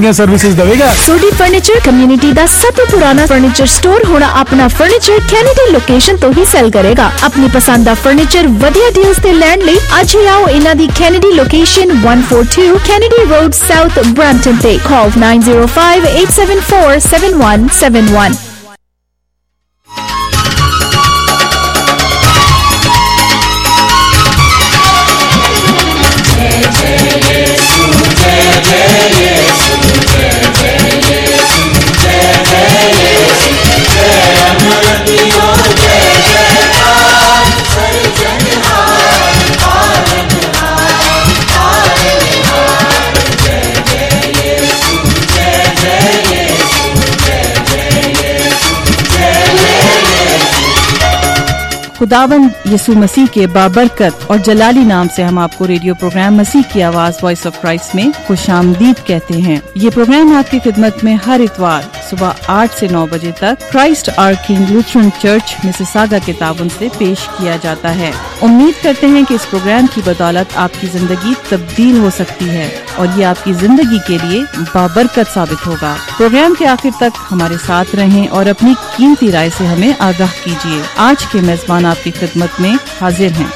ਕਿੰਨੀਆਂ ਸਰਵਿਸਿਜ਼ ਦੇਵੇਗਾ। Sodhi furniture community ਦਾ ਸਭ ਤੋਂ ਪੁਰਾਣਾ ਫਰਨੀਚਰ ਸਟੋਰ ਹੁਣ ਆਪਣਾ ਫਰਨੀਚਰ ਕੈਨੇਡੀ ਲੋਕੇਸ਼ਨ ਤੋਂ ਹੀ ਸੈਲ ਕਰੇਗਾ। ਆਪਣੀ ਪਸੰਦ ਦਾ ਫਰਨੀਚਰ ਵਧੀਆ ਡੀਲਸ ਤੇ ਲੈਣ ਲਈ ਅੱਜ ਹੀ ਆਓ ਇਹਨਾਂ ਦੀ Kennedy location 142 Kennedy road south Brampton ਤੇ। ਕਾਲ 905-874-7171। खुदावंद यसु मसीह के बाबरकत और जलाली नाम से हम आपको रेडियो प्रोग्राम मसीह की आवाज वॉइस ऑफ क्राइस्ट में खुशामदीद कहते हैं। ये प्रोग्राम आपकी खिदमत में हर इतवार सुबह 8 से 9 बजे तक Christ our king Lutheran church Mississauga के ताबन से पेश किया जाता है। उम्मीद करते हैं कि इस प्रोग्राम की बदौलत आपकी जिंदगी तब्दील हो सकती है और ये आपकी जिंदगी के लिए बाबरकत साबित होगा। प्रोग्राम के आखिर तक हमारे साथ रहें और अपनी कीमती राय से हमें आगाह कीजिए। आज के मेजबान आपकी खिदमत में हाजिर हैं।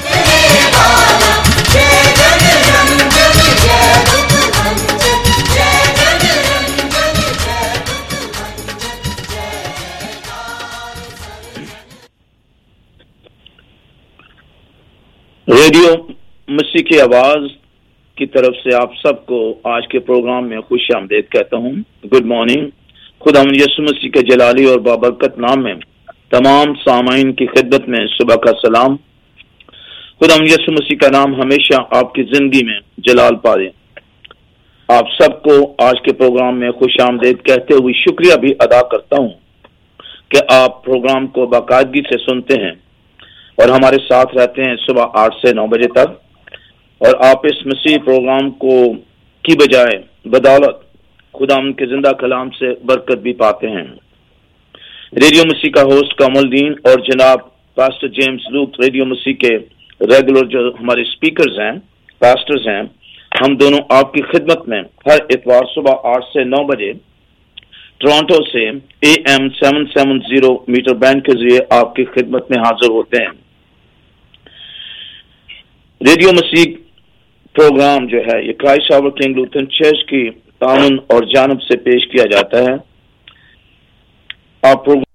रेडियो मसीह की आवाज की तरफ से आप सबको आज के प्रोग्राम में खुश आमदीद कहता हूँ। Good morning. खुदावंद यीशु मसीह के जलाली और बाबरकत नाम में तमाम सामाइन की खिदमत में सुबह का सलाम। खुदावंद यीशु मसीह का नाम हमेशा आपकी जिंदगी में जलाल पाए। आप सबको आज के प्रोग्राम में खुश आमदीद कहते हुए शुक्रिया भी अदा करता हूँ कि आप प्रोग्राम को बाकायदगी से सुनते हैं और हमारे साथ रहते हैं सुबह 8 से 9 बजे तक। और आप इस मसीह प्रोग्राम को की बजाय बदौलत खुदावंद के जिंदा कलाम से बरकत भी पाते हैं। रेडियो मसीह का होस्ट कमलदीन और जनाब पास्टर जेम्स लूक रेडियो मसीह के रेगुलर जो हमारे स्पीकर्स हैं, पास्टर्स हैं, हम दोनों आपकी खिदमत में हर इतवार सुबह 8 से 9 बजे टोरंटो से AM 770 मीटर बैंड के जरिए आपकी खिदमत में हाजिर होते हैं। रेडियो मसीह प्रोग्राम जो है ये Christ our king Lutheran church की ताउन और जानब से पेश किया जाता है। आप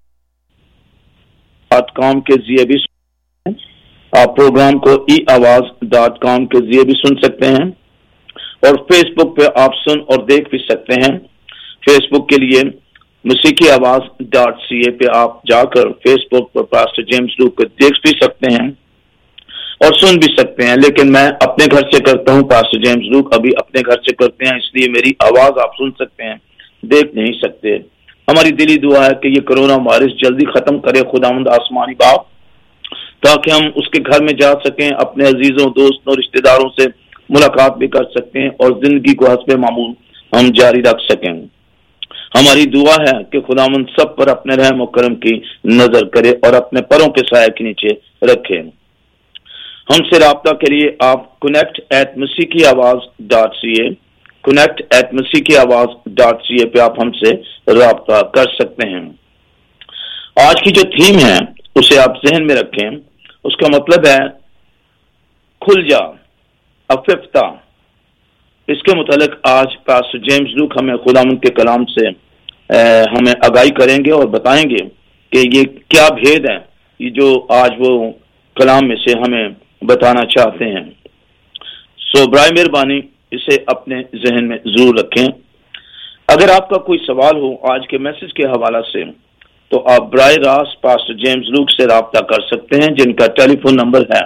प्रोग्राम के जरिए भी आप प्रोग्राम को eawaz.com के जरिए भी सुन सकते हैं और फेसबुक पे आप सुन और देख भी सकते हैं। फेसबुक के लिए मसीह की आवाज.ca पे आप जाकर फेसबुक पर पास्टर जेम्स लूक को देख भी सकते हैं और सुन भी सकते हैं। लेकिन मैं अपने घर से करता हूं, पास्टर जेम्स लूक अभी अपने घर से करते हैं, इसलिए मेरी आवाज आप सुन सकते हैं, देख नहीं सकते। हमारी दिली दुआ है कि ये कोरोना वायरस जल्दी खत्म करे खुदावंद आसमानी बाप, ताकि हम उसके घर में जा सकें, अपने अजीजों दोस्तों रिश्तेदारों से मुलाकात भी कर सकते हैं और जिंदगी को हस्बे मामूल हम जारी रख सकें। हमारी दुआ है कि खुदावंद सब पर अपने रहम और करम की नजर करे और अपने परों के साया के नीचे रखे। हमसे राब्ता के लिए आप connect@masihikiawaz.ca connect@masihikiawaz.ca पे आप हमसे राब्ता कर सकते हैं। आज की जो थीम है उसे आप जहन में रखें। उसका मतलब है खुल जा, अफिफ्ता। इसके मुतालिक आज पास्टर जेम्स लूक हमें खुदावंद के कलाम से हमें आगाही करेंगे और बताएंगे कि ये क्या भेद है, ये जो आज वो कलाम में से हमें बताना चाहते हैं। सो बराए मेहरबानी इसे अपने जहन में जरूर रखें। अगर आपका कोई सवाल हो आज के मैसेज के हवाला से तो आप बराए रास्त पास्टर जेम्स लूक से राब्ता कर सकते हैं, जिनका टेलीफोन नंबर है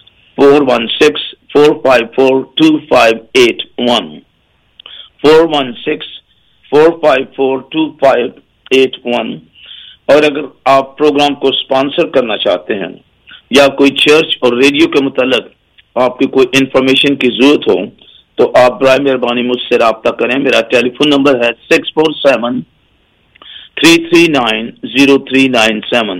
416-454-2581 416-454-2581। और अगर आप प्रोग्राम को स्पॉन्सर करना चाहते हैं या कोई चर्च और रेडियो के मुतालिक आपकी कोई इंफॉर्मेशन की जरूरत हो तो आप बराए मेहरबानी मुझसे राब्ता करें। मेरा टेलीफोन नंबर है 647-339-0397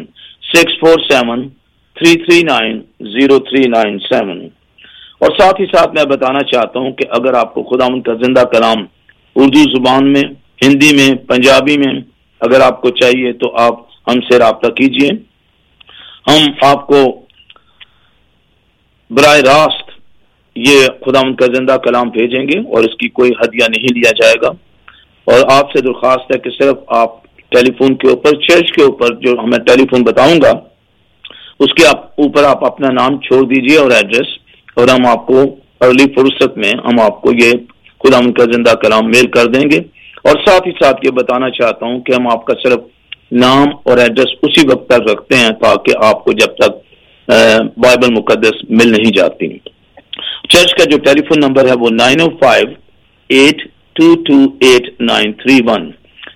647-339-0397। और साथ ही साथ मैं बताना चाहता हूं कि अगर आपको खुदावंद का जिंदा कलाम اردو زبان میں، ہندی میں، پنجابی میں اگر آپ کو چاہیے تو آپ ہم سے رابطہ کیجئے. ہم آپ کو براہ راست یہ خداوند کا زندہ کلام بھیجیں گے اور اس کی کوئی ہدیہ نہیں لیا جائے گا. اور آپ سے درخواست ہے کہ صرف آپ ٹیلی فون کے اوپر، چرچ کے اوپر جو ہمیں ٹیلی فون بتاؤں گا اس کے اوپر آپ اپنا نام چھوڑ دیجئے اور ایڈریس، اور ہم آپ کو اگلی فرصت میں ہم آپ کو یہ خداوند کا زندہ کلام میل کر دیں گے. اور ساتھ ہی ساتھ یہ بتانا چاہتا ہوں کہ ہم آپ کا صرف نام اور ایڈریس اسی وقت تک رکھتے ہیں تاکہ آپ کو جب تک بائبل مقدس مل نہیں جاتی. چرچ کا جو ٹیلی فون نمبر ہے وہ 905-822-8931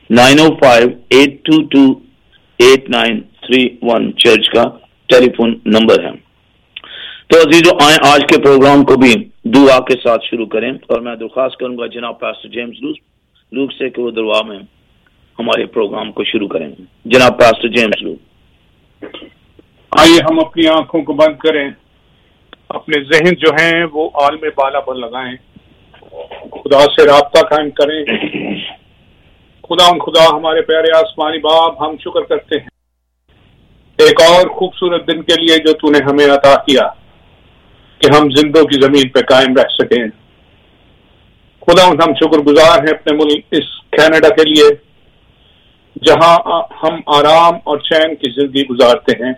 905-822-8931 چرچ کا ٹیلی فون نمبر ہے. تو عزیزو آئیں آج کے پروگرام کو بھی دعا کے ساتھ شروع کریں، اور میں درخواست کروں گا جناب پاسٹر جیمز لوک سے کہ وہ دعا میں ہمارے پروگرام کو شروع کریں. جناب پاسٹر جیمز لوک. آئیے ہم اپنی آنکھوں کو بند کریں، اپنے ذہن جو ہیں وہ عالم بالا پر لگائیں، خدا سے رابطہ قائم کریں. خدا ہمارے پیارے آسمانی باپ، ہم شکر کرتے ہیں ایک اور خوبصورت دن کے لیے جو تو نے ہمیں عطا کیا کہ ہم زندوں کی زمین پہ قائم رہ سکیں. خدا ہم شکر گزار ہیں اپنے ملک اس کینیڈا کے لیے جہاں ہم آرام اور چین کی زندگی گزارتے ہیں.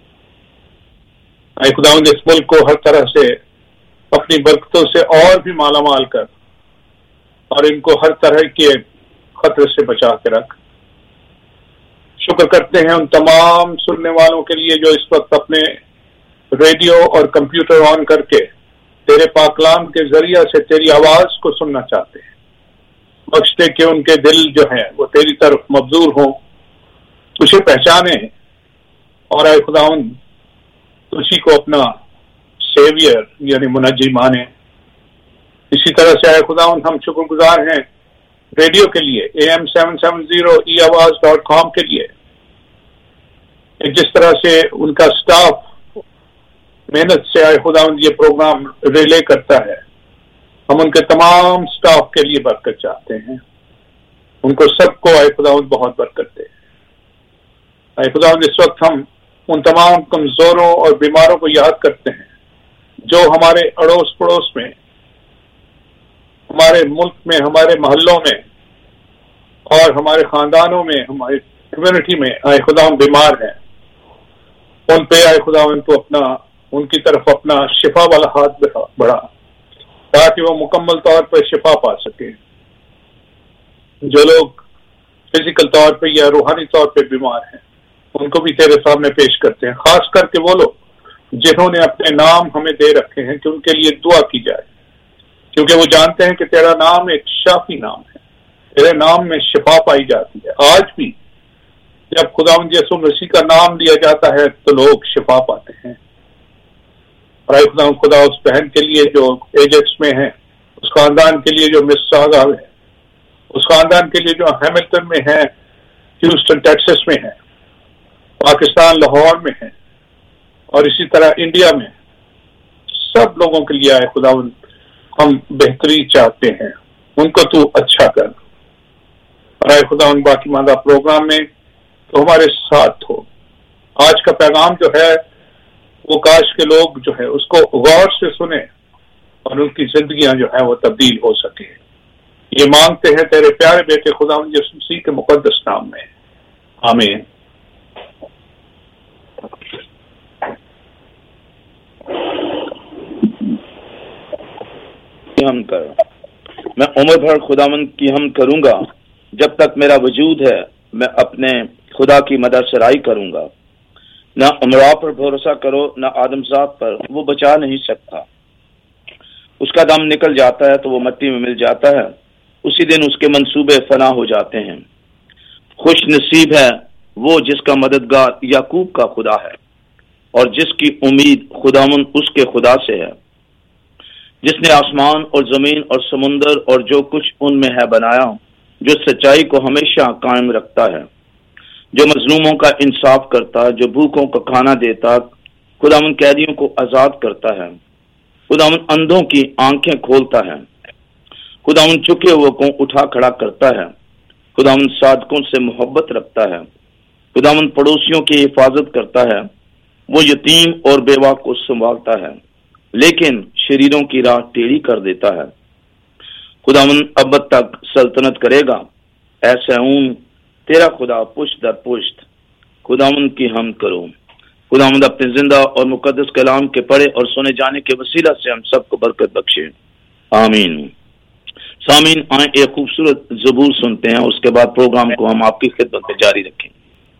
اے خدا اس ملک کو ہر طرح سے اپنی برکتوں سے اور بھی مالا مال کر اور ان کو ہر طرح کے خطرے سے بچا کے رکھ. شکر کرتے ہیں ان تمام سننے والوں کے لیے جو اس وقت اپنے ریڈیو اور کمپیوٹر آن کر کے تیرے پاکلام کے ذریعہ سے تیری آواز کو سننا چاہتے ہیں. بخش دے کہ ان کے دل جو ہیں وہ تیری طرف مبذول ہوں، تجھے پہچانے اور اے خداوند اسی کو اپنا سیویئر یعنی منجی مانے. اسی طرح سے اے خداوند ہم شکر گزار ہیں ریڈیو کے لیے AM 770 eAwaz.com کے لیے جس طرح سے ان کا سٹاف محنت سے اے خداوند یہ پروگرام ریلے کرتا ہے. ہم ان کے تمام سٹاف کے لیے برکت چاہتے ہیں. ان کو سب کو اے خداوند بہت برکت دے. اے خداوند اس وقت ہم ان تمام کمزوروں اور بیماروں کو یاد کرتے ہیں جو ہمارے اڑوس پڑوس میں، ہمارے ملک میں، ہمارے محلوں میں اور ہمارے خاندانوں میں، ہماری کمیونٹی میں اے خداوند بیمار ہیں. ان پہ اے خداوند تو اپنا ان کی طرف اپنا شفا والا ہاتھ بڑھا تاکہ وہ مکمل طور پر شفا پا سکیں. جو لوگ فزیکل طور پہ یا روحانی طور پہ بیمار ہیں ان کو بھی تیرے سامنے پیش کرتے ہیں، خاص کر کے وہ لوگ جنہوں نے اپنے نام ہمیں دے رکھے ہیں کہ ان کے لیے دعا کی جائے، کیونکہ وہ جانتے ہیں کہ تیرا نام ایک شافی نام ہے، تیرے نام میں شفا پائی جاتی ہے. آج بھی جب خداوند یسوع مسیح کا نام لیا جاتا ہے تو لوگ شفا پاتے ہیں. اور اے خدا اس بہن کے لیے جو ایجکس میں ہے، اس خاندان کے لیے جو مساگا ہے، اس خاندان کے لیے جو ہیملٹن میں ہے، ہیوسٹن ٹیکسس میں ہے، پاکستان لاہور میں ہے، اور اسی طرح انڈیا میں، سب لوگوں کے لیے آئے خداوند ہم بہتری چاہتے ہیں. ان کو تو اچھا کر. اور آئے خداوند باقی ماندہ پروگرام میں تو ہمارے ساتھ ہو. آج کا پیغام جو ہے وہ کاش کے لوگ جو ہے اس کو غور سے سنیں اور ان کی زندگیاں جو ہیں وہ تبدیل ہو سکے. یہ مانگتے ہیں تیرے پیارے بیٹے خداوند یسوع مسیح کے مقدس نام میں، آمین. میں عمر بھر خداوند کی حمد کروں گا. جب تک میرا وجود ہے میں اپنے خدا کی مدد سرائی کروں گا. نہ امراء پر بھروسہ کرو، نہ آدم ذات پر، وہ بچا نہیں سکتا. اس کا دم نکل جاتا ہے تو وہ مٹی میں مل جاتا ہے، اسی دن اس کے منصوبے فنا ہو جاتے ہیں. خوش نصیب ہے وہ جس کا مددگار یعقوب کا خدا ہے اور جس کی امید خداوند اس کے خدا سے ہے، جس نے آسمان اور زمین اور سمندر اور جو کچھ ان میں ہے بنایا، جو سچائی کو ہمیشہ قائم رکھتا ہے، جو مظلوموں کا انصاف کرتا، جو بھوکوں کو کھانا دیتا، خداوند قیدیوں کو آزاد کرتا ہے، خداوند اندھوں کی آنکھیں کھولتا ہے खुदावन झुके हुए को उठा खड़ा करता है, खुदावन साधकों से मोहब्बत रखता है, खुदावन पड़ोसियों की हिफाजत करता है, वो यतीम और बेवा को संभालता है, लेकिन शरीरों की राह टेढ़ी कर देता है। खुदावन अब तक सल्तनत करेगा, ऐसा ऊन तेरा खुदा पुश्त दर पुश्त। खुदावन की हम करो। खुदावंद अपने जिंदा और मुकद्दस कलाम के पढ़े और सुने जाने के वसीला से हम सबको बरकत बख्शे, आमीन। सामीन, आए एक खूबसूरत ज़बूर सुनते हैं, उसके बाद प्रोग्राम को हम आपकी खिदमत में जारी रखें।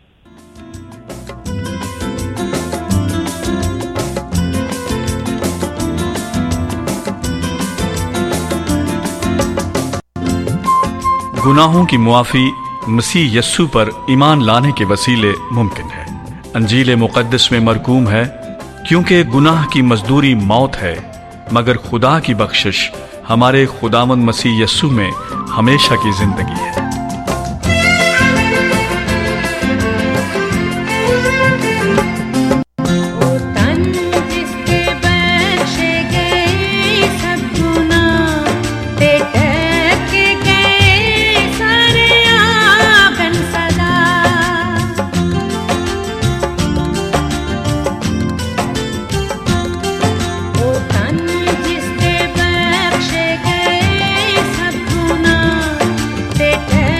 गुनाहों की मुआफी मसीह यस्सु पर ईमान लाने के वसीले मुमकिन है। अंजील मुक़द्दस में मरकूम है, क्योंकि गुनाह की मजदूरी मौत है, मगर खुदा की बख्शिश हमारे खुदावंद मसीह यस्सु में हमेशा की जिंदगी है। Te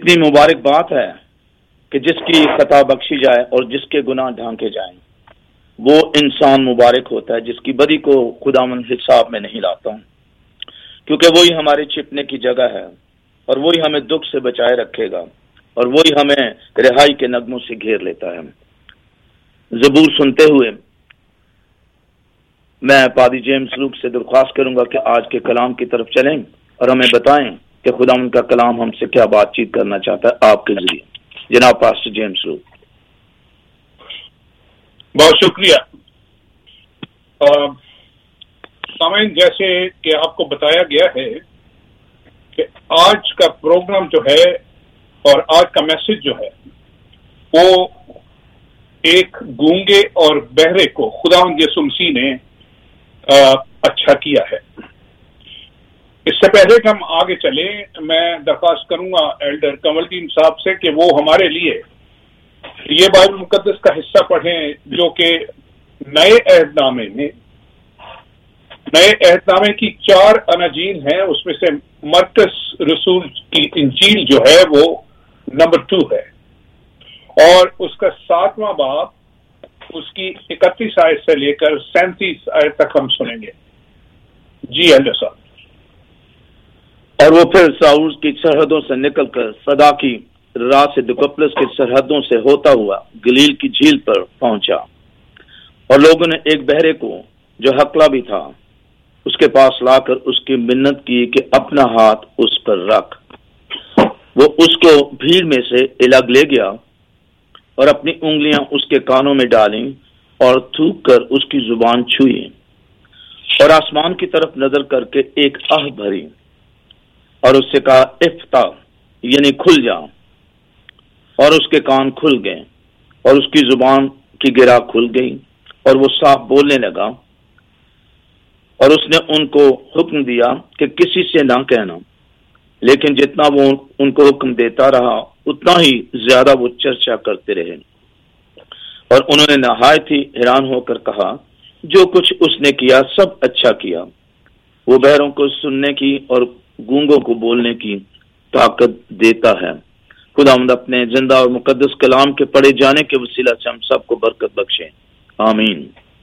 کتنی مبارک بات ہے کہ جس کی خطا بخشی جائے اور جس کے گناہ ڈھانکے جائیں، وہ انسان مبارک ہوتا ہے جس کی بدی کو خداوند حساب میں نہیں لاتا ہوں، کیونکہ وہی ہمارے چھپنے کی جگہ ہے اور وہی ہمیں دکھ سے بچائے رکھے گا اور وہی ہمیں رہائی کے نغموں سے گھیر لیتا ہے۔ زبور سنتے ہوئے میں پادری جیمز لوک سے درخواست کروں گا کہ آج کے کلام کی طرف چلیں اور ہمیں بتائیں کہ خداوند کا کلام ہم سے کیا بات چیت کرنا چاہتا ہے آپ کے ذریعے۔ جناب پاسٹر جیمز لوک۔ بہت شکریہ۔ سامعین، جیسے کہ آپ کو بتایا گیا ہے کہ آج کا پروگرام جو ہے اور آج کا میسج جو ہے وہ ایک گونگے اور بہرے کو خداوند یسوع مسیح نے اچھا کیا ہے۔ اس سے پہلے کہ ہم آگے چلیں، میں درخواست کروں گا ایلڈر کنول دین صاحب سے کہ وہ ہمارے لیے یہ بائبل مقدس کا حصہ پڑھیں جو کہ نئے عہد نامے کی 4 اناجیل ہیں، اس میں سے مرکز رسول کی انجیل جو ہے وہ نمبر 2 ہے اور اس کا 7واں باب اس کی 31 آیت سے لے کر 37 آیت تک ہم سنیں گے۔ جی ایلڈر صاحب۔ اور وہ پھر ساؤل کی سرحدوں سے نکل کر صدا کی راہ سے دکپلس کی سرحدوں سے ہوتا ہوا گلیل کی جھیل پر پہنچا، اور لوگوں نے ایک بہرے کو جو ہکلا بھی تھا اس کے پاس لا کر اس کی منت کی کہ اپنا ہاتھ اس پر رکھ۔ وہ اس کو بھیڑ میں سے الگ لے گیا اور اپنی انگلیاں اس کے کانوں میں ڈالیں اور تھوک کر اس کی زبان چھوئی اور آسمان کی طرف نظر کر کے ایک آہ بھری اور اس سے کہا افتح، یعنی کھل جا، اور اس کے کان کھل گئے اور اس کی زبان کی گرہ کھل گئی اور وہ صاف بولنے لگا، اور اس نے ان کو حکم دیا کہ کسی سے نہ کہنا، لیکن جتنا وہ ان کو حکم دیتا رہا اتنا ہی زیادہ وہ چرچا کرتے رہے، اور انہوں نے نہایت ہی حیران ہو کر کہا جو کچھ اس نے کیا سب اچھا کیا۔ وہ بہروں کو سننے کی اور گونگوں کو بولنے کی طاقت دیتا ہے۔ خداوند اپنے زندہ اور مقدس کلام کے پڑھے جانے کے وسیلہ سے ہم سب کو برکت بخشے، آمین۔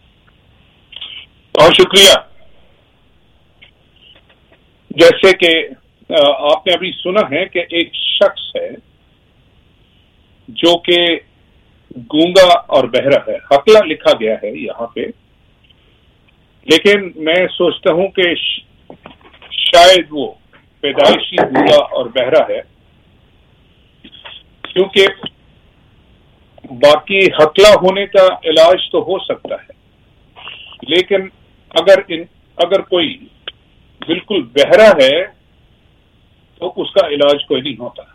بہت شکریہ۔ جیسے کہ آپ نے ابھی سنا ہے کہ ایک شخص ہے جو کہ گونگا اور بہرا ہے، ہکلا لکھا گیا ہے یہاں پہ، لیکن میں سوچتا ہوں کہ شاید وہ پیدائشی گونگا اور بہرا ہے، کیونکہ باقی ہکلا ہونے کا علاج تو ہو سکتا ہے، لیکن اگر کوئی بالکل بہرا ہے تو اس کا علاج کوئی نہیں ہوتا۔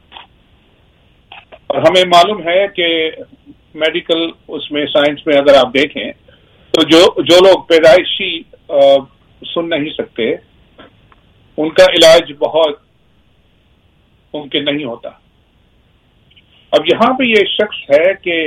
اور ہمیں معلوم ہے کہ میڈیکل اس میں سائنس میں اگر آپ دیکھیں تو جو لوگ پیدائشی سن نہیں سکتے ان کا علاج بہت ممکن نہیں ہوتا۔ اب یہاں پہ یہ شخص ہے کہ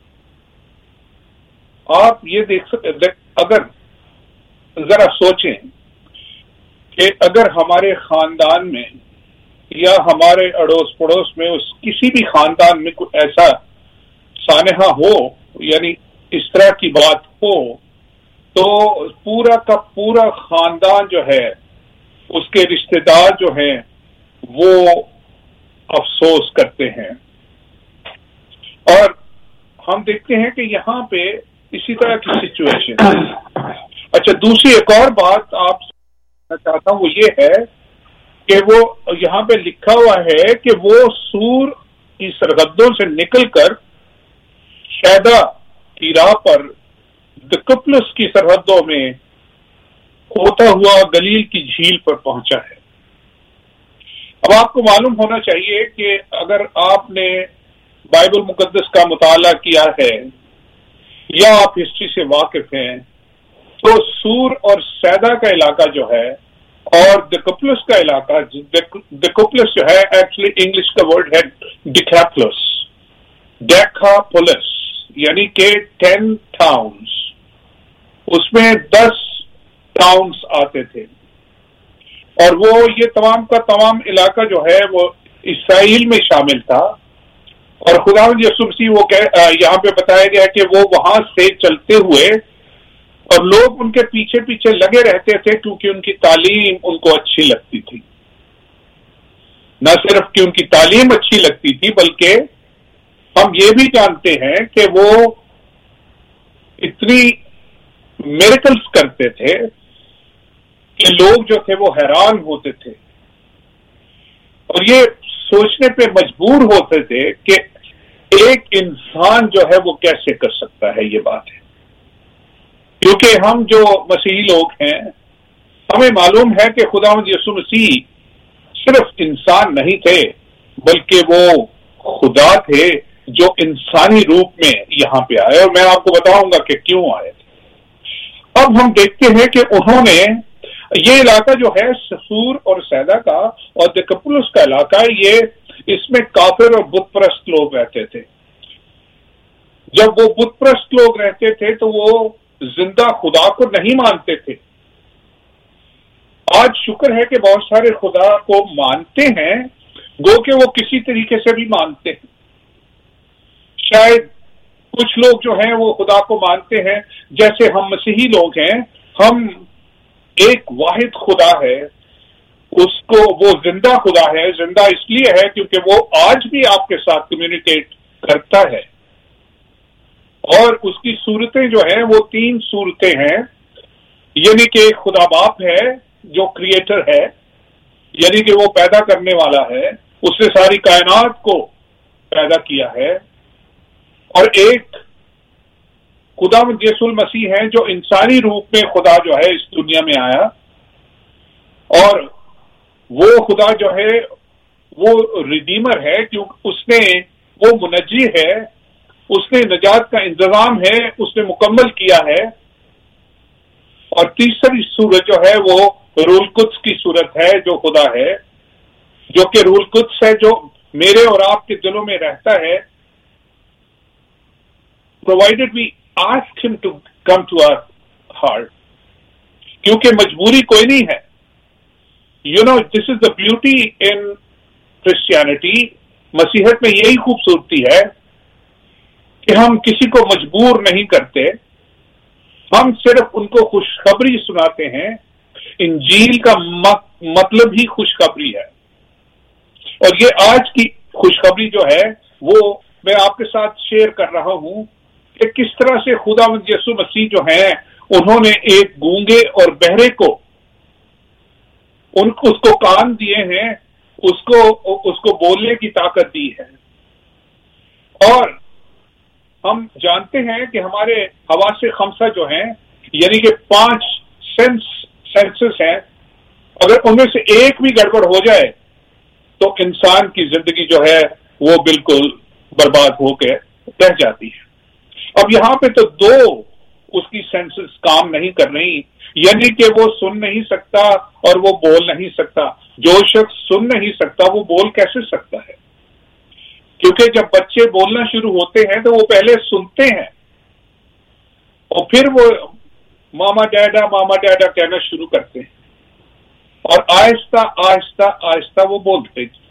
آپ یہ دیکھ سکتے، اگر ذرا سوچیں کہ اگر ہمارے خاندان میں یا ہمارے اڑوس پڑوس میں کسی بھی خاندان میں کوئی ایسا سانحہ ہو، یعنی اس طرح کی بات ہو، تو پورا کا پورا خاندان جو ہے، اس کے رشتہ دار جو ہیں وہ افسوس کرتے ہیں۔ اور ہم دیکھتے ہیں کہ یہاں پہ اسی طرح کی سچویشن ہے۔ اچھا، دوسری ایک اور بات آپ سے چاہتا ہوں وہ یہ ہے کہ وہ یہاں پہ لکھا ہوا ہے کہ وہ سور کی سرحدوں سے نکل کر شیدا کی راہ پر دکپلس کی سرحدوں میں ہوتا ہوا گلیل کی جھیل پر پہنچا ہے۔ اب آپ کو معلوم ہونا چاہیے کہ اگر آپ نے بائبل مقدس کا مطالعہ کیا ہے یا آپ ہسٹری سے واقف ہیں تو سور اور سیدا کا علاقہ جو ہے اور دکپلس کا علاقہ، دکپلس جو ہے ایکچولی انگلش کا ورڈ ہے ڈیکاپلس، ڈیکاپولس یعنی کہ 10 ٹاؤنز، اس میں 10 ٹاؤنز آتے تھے، اور وہ یہ تمام کا تمام علاقہ جو ہے وہ اسرائیل میں شامل تھا، اور خداوند یسوع مسیح وہ یہاں پہ بتایا گیا کہ وہ وہاں سے چلتے ہوئے اور لوگ ان کے پیچھے پیچھے لگے رہتے تھے کیونکہ ان کی تعلیم ان کو اچھی لگتی تھی. نہ صرف کہ ان کی تعلیم اچھی لگتی تھی بلکہ ہم یہ بھی جانتے ہیں کہ وہ اتنی میریکلز کرتے تھے کہ لوگ جو تھے وہ حیران ہوتے تھے اور یہ سوچنے پہ مجبور ہوتے تھے کہ ایک انسان جو ہے وہ کیسے کر سکتا ہے یہ بات ہے. کیونکہ ہم جو مسیحی لوگ ہیں ہمیں معلوم ہے کہ خداوند یسوع مسیح صرف انسان نہیں تھے بلکہ وہ خدا تھے جو انسانی روپ میں یہاں پہ آئے، اور میں آپ کو بتاؤں گا کہ کیوں آئے تھے. اب ہم دیکھتے ہیں کہ انہوں نے یہ علاقہ جو ہے سسور اور سیدا کا اور دکپولس کا علاقہ، یہ اس میں کافر اور بت پرست لوگ رہتے تھے. جب وہ بت پرست لوگ رہتے تھے تو وہ زندہ خدا کو نہیں مانتے تھے. آج شکر ہے کہ بہت سارے خدا کو مانتے ہیں، گو کہ وہ کسی طریقے سے بھی مانتے ہیں. شاید کچھ لوگ جو ہیں وہ خدا کو مانتے ہیں جیسے ہم مسیحی لوگ ہیں، ہم ایک واحد خدا ہے، اس کو وہ زندہ خدا ہے. زندہ اس لیے ہے کیونکہ وہ آج بھی آپ کے ساتھ کمیونیکیٹ کرتا ہے، اور اس کی صورتیں جو ہیں وہ 3 صورتیں ہیں. یعنی کہ ایک خدا باپ ہے جو کریٹر ہے، یعنی کہ وہ پیدا کرنے والا ہے، اس نے ساری کائنات کو پیدا کیا ہے. اور ایک خداوند یسوع مسیح ہے جو انسانی روپ میں خدا جو ہے اس دنیا میں آیا، اور وہ خدا جو ہے وہ ریڈیمر ہے کیونکہ اس نے وہ منجی ہے، اس نے نجات کا انتظام ہے، اس نے مکمل کیا ہے. اور تیسری صورت جو ہے وہ روح القدس کی صورت ہے جو خدا ہے، جو کہ روح القدس ہے جو میرے اور آپ کے دلوں میں رہتا ہے. provided we ask him to come to our heart, کیونکہ مجبوری کوئی نہیں ہے. You know, this is the beauty in Christianity. مسیحیت میں یہی خوبصورتی ہے کہ ہم کسی کو مجبور نہیں کرتے، ہم صرف ان کو خوشخبری سناتے ہیں. انجیل کا مطلب ہی خوشخبری ہے، اور یہ آج کی خوشخبری جو ہے وہ میں آپ کے ساتھ شیئر کر رہا ہوں کہ کس طرح سے خداوند یسوع مسیح جو ہیں انہوں نے ایک گونگے اور بہرے کو اس کو کان دیے ہیں، اس کو بولنے کی طاقت دی ہے. اور ہم جانتے ہیں کہ ہمارے حواس خمسہ جو ہیں یعنی کہ 5 سینسز ہیں، اگر ان میں سے ایک بھی گڑبڑ ہو جائے تو انسان کی زندگی جو ہے وہ بالکل برباد ہو کے رہ جاتی ہے. اب یہاں پہ تو 2 اس کی سینسز کام نہیں کر رہی، یعنی کہ وہ سن نہیں سکتا اور وہ بول نہیں سکتا. جو شخص سن نہیں سکتا وہ بول کیسے سکتا ہے؟ کیونکہ جب بچے بولنا شروع ہوتے ہیں تو وہ پہلے سنتے ہیں اور پھر وہ ماما ڈیڈا کہنا شروع کرتے ہیں، اور آہستہ آہستہ آہستہ وہ بولتے ہیں.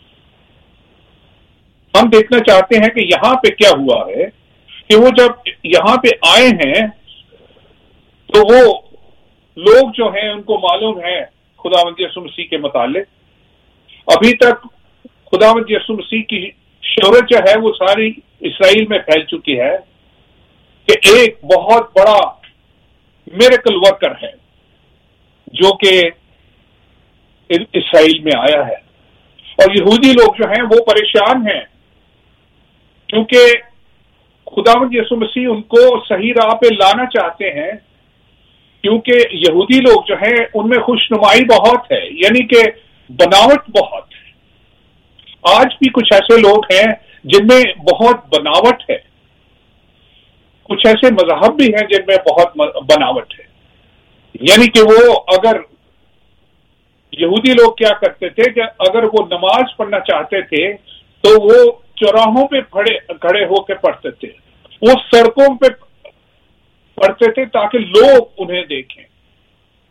ہم دیکھنا چاہتے ہیں کہ یہاں پہ کیا ہوا ہے کہ وہ جب یہاں پہ آئے ہیں تو وہ لوگ جو ہیں ان کو معلوم ہے خداوند یسوع مسیح کے متعلق. ابھی تک خداوند یسوع مسیح کی شہرت جو ہے وہ ساری اسرائیل میں پھیل چکی ہے کہ ایک بہت بڑا میریکل ورکر ہے جو کہ اسرائیل میں آیا ہے. اور یہودی لوگ جو ہیں وہ پریشان ہیں کیونکہ خداوند یسوع مسیح ان کو صحیح راہ پہ لانا چاہتے ہیں، کیونکہ یہودی لوگ جو ہیں ان میں خوش نمائی بہت ہے، یعنی کہ بناوٹ بہت ہے. آج بھی کچھ ایسے لوگ ہیں جن میں بہت بناوٹ ہے، کچھ ایسے مذہب بھی ہیں جن میں بہت بناوٹ ہے. یعنی کہ وہ اگر یہودی لوگ کیا کرتے تھے کہ اگر وہ نماز پڑھنا چاہتے تھے تو وہ چوراہوں پہ کھڑے ہو کے پڑھتے تھے، وہ سڑکوں پہ پڑھتے تھے تاکہ لوگ انہیں دیکھیں.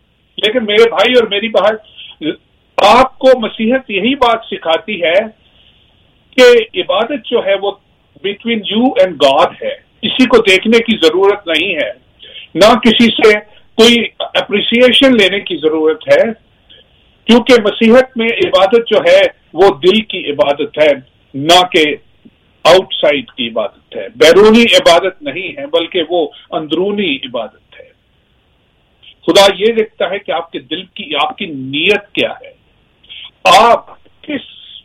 لیکن میرے بھائی اور میری بہن، آپ کو مسیحیت یہی بات سکھاتی ہے कि इबादत जो है वो बिटवीन यू एंड गॉड है, किसी को देखने की जरूरत नहीं है, ना किसी से कोई अप्रिसिएशन लेने की जरूरत है, क्योंकि मसीहत में इबादत जो है वो दिल की इबादत है, ना कि आउटसाइड की इबादत है। बैरूनी इबादत नहीं है बल्कि वो अंदरूनी इबादत है। खुदा ये देखता है कि आपके दिल की, आपकी नीयत क्या है, आप किस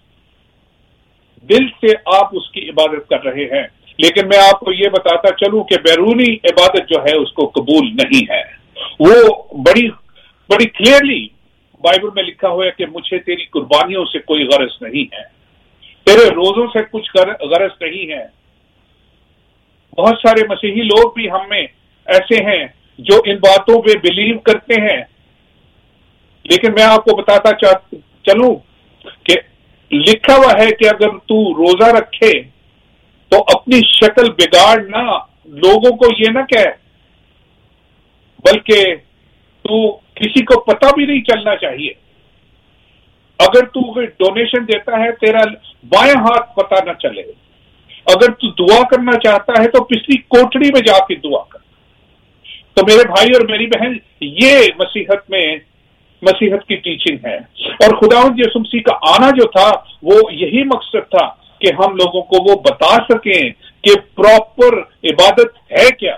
दिल से आप उसकी इबादत कर रहे हैं। लेकिन मैं आपको ये बताता चलूं कि बैरूनी इबादत जो है उसको कबूल नहीं है। वो बड़ी बड़ी क्लियरली बाइबल में लिखा हुआ है कि मुझे तेरी कुर्बानियों से कोई गरज नहीं है, तेरे रोजों से कुछ गरज नहीं है। बहुत सारे मसीही लोग भी हम में ऐसे हैं जो इन बातों पे बिलीव करते हैं, लेकिन मैं आपको बताता चलूं कि लिखा हुआ है कि अगर तू रोजा रखे तो अपनी शक्ल बिगाड़ ना, लोगों को ये ना कह, बल्कि तू किसी को पता भी नहीं चलना चाहिए। अगर तू डोनेशन देता है तेरा बायां हाथ पता न चले। अगर तू दुआ करना चाहता है तो पिछली कोठड़ी में जाके दुआ कर। तो मेरे भाई और मेरी बहन, ये मसीहत की टीचिंग है। और खुदावंद यीशु मसीह का आना जो था वो यही मकसद था कि हम लोगों को वो बता सकें कि प्रॉपर इबादत है क्या।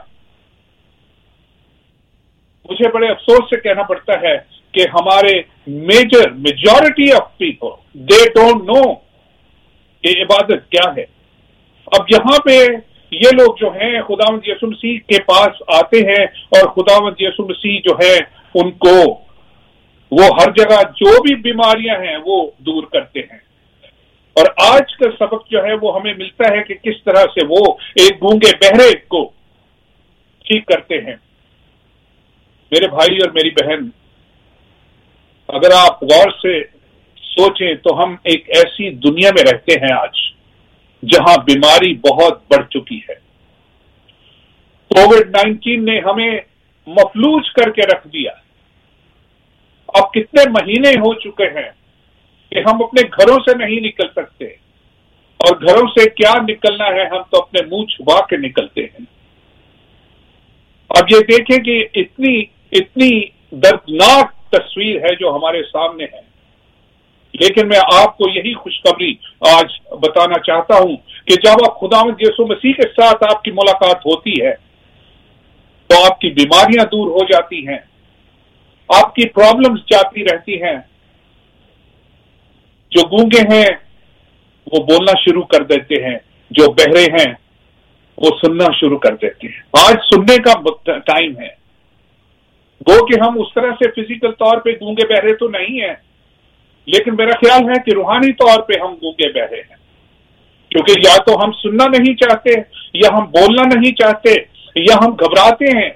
मुझे बड़े अफसोस से कहना पड़ता है कि हमारे majority of people they don't know कि इबादत क्या है। अब यहां पे ये लोग जो हैं खुदावंद यीशु मसीह के पास आते हैं और खुदावंद यीशु मसीह जो है उनको वो हर जगह जो भी बीमारियां हैं वो दूर करते हैं। और आज का सबक जो है वो हमें मिलता है कि किस तरह से वो एक गूंगे बहरे को ठीक करते हैं। मेरे भाई और मेरी बहन, अगर आप गौर से सोचें तो हम एक ऐसी दुनिया में रहते हैं आज जहां बीमारी बहुत बढ़ चुकी है। कोविड-19 ने हमें मफलूज करके रख दिया। अब कितने महीने हो चुके हैं कि हम अपने घरों से नहीं निकल सकते, और घरों से क्या निकलना है, हम तो अपने मुंह छुपा के निकलते हैं। अब ये देखें कि इतनी दर्दनाक तस्वीर है जो हमारे सामने है। लेकिन मैं आपको यही खुशखबरी आज बताना चाहता हूं कि जब आप खुदावंद यीशु मसीह के साथ आपकी मुलाकात होती है तो आपकी बीमारियां दूर हो जाती हैं, आपकी प्रॉब्लम्स जाती रहती हैं। जो गूंगे हैं वो बोलना शुरू कर देते हैं, जो बहरे हैं वो सुनना शुरू कर देते हैं। आज सुनने का टाइम है। गो कि हम उस तरह से फिजिकल तौर पे गूंगे बहरे तो नहीं है, लेकिन मेरा ख्याल है कि रूहानी तौर पे हम गूंगे बहरे हैं, क्योंकि या तो हम सुनना नहीं चाहते, या हम बोलना नहीं चाहते, या हम घबराते हैं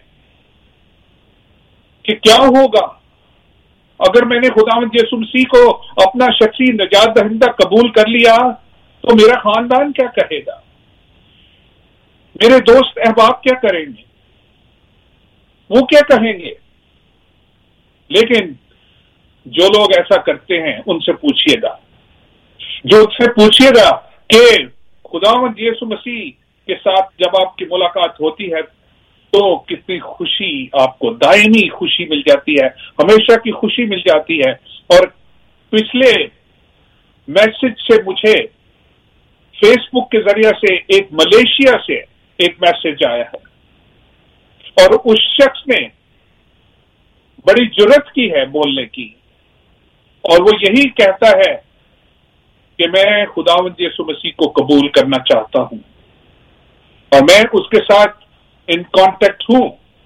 कि क्या होगा अगर मैंने खुदावंद यीशु मसीह को अपना शख्सी निजात दहिंदा कबूल कर लिया तो मेरा खानदान क्या कहेगा, मेरे दोस्त अहबाब क्या करेंगे, वो क्या कहेंगे। लेकिन जो लोग ऐसा करते हैं उनसे पूछिएगा कि खुदावंद यीशु मसीह के साथ जब आपकी मुलाकात होती है तो कितनी खुशी, आपको दायमी खुशी मिल जाती है, हमेशा की खुशी मिल जाती है। और पिछले मैसेज से मुझे फेसबुक के जरिए से एक मलेशिया से एक मैसेज आया है, और उस शख्स ने बड़ी जुर्रत की है बोलने की, और वो यही कहता है कि मैं खुदावंद यीशु मसीह को कबूल करना चाहता हूं और मैं उसके साथ इन कांटेक्ट हूं।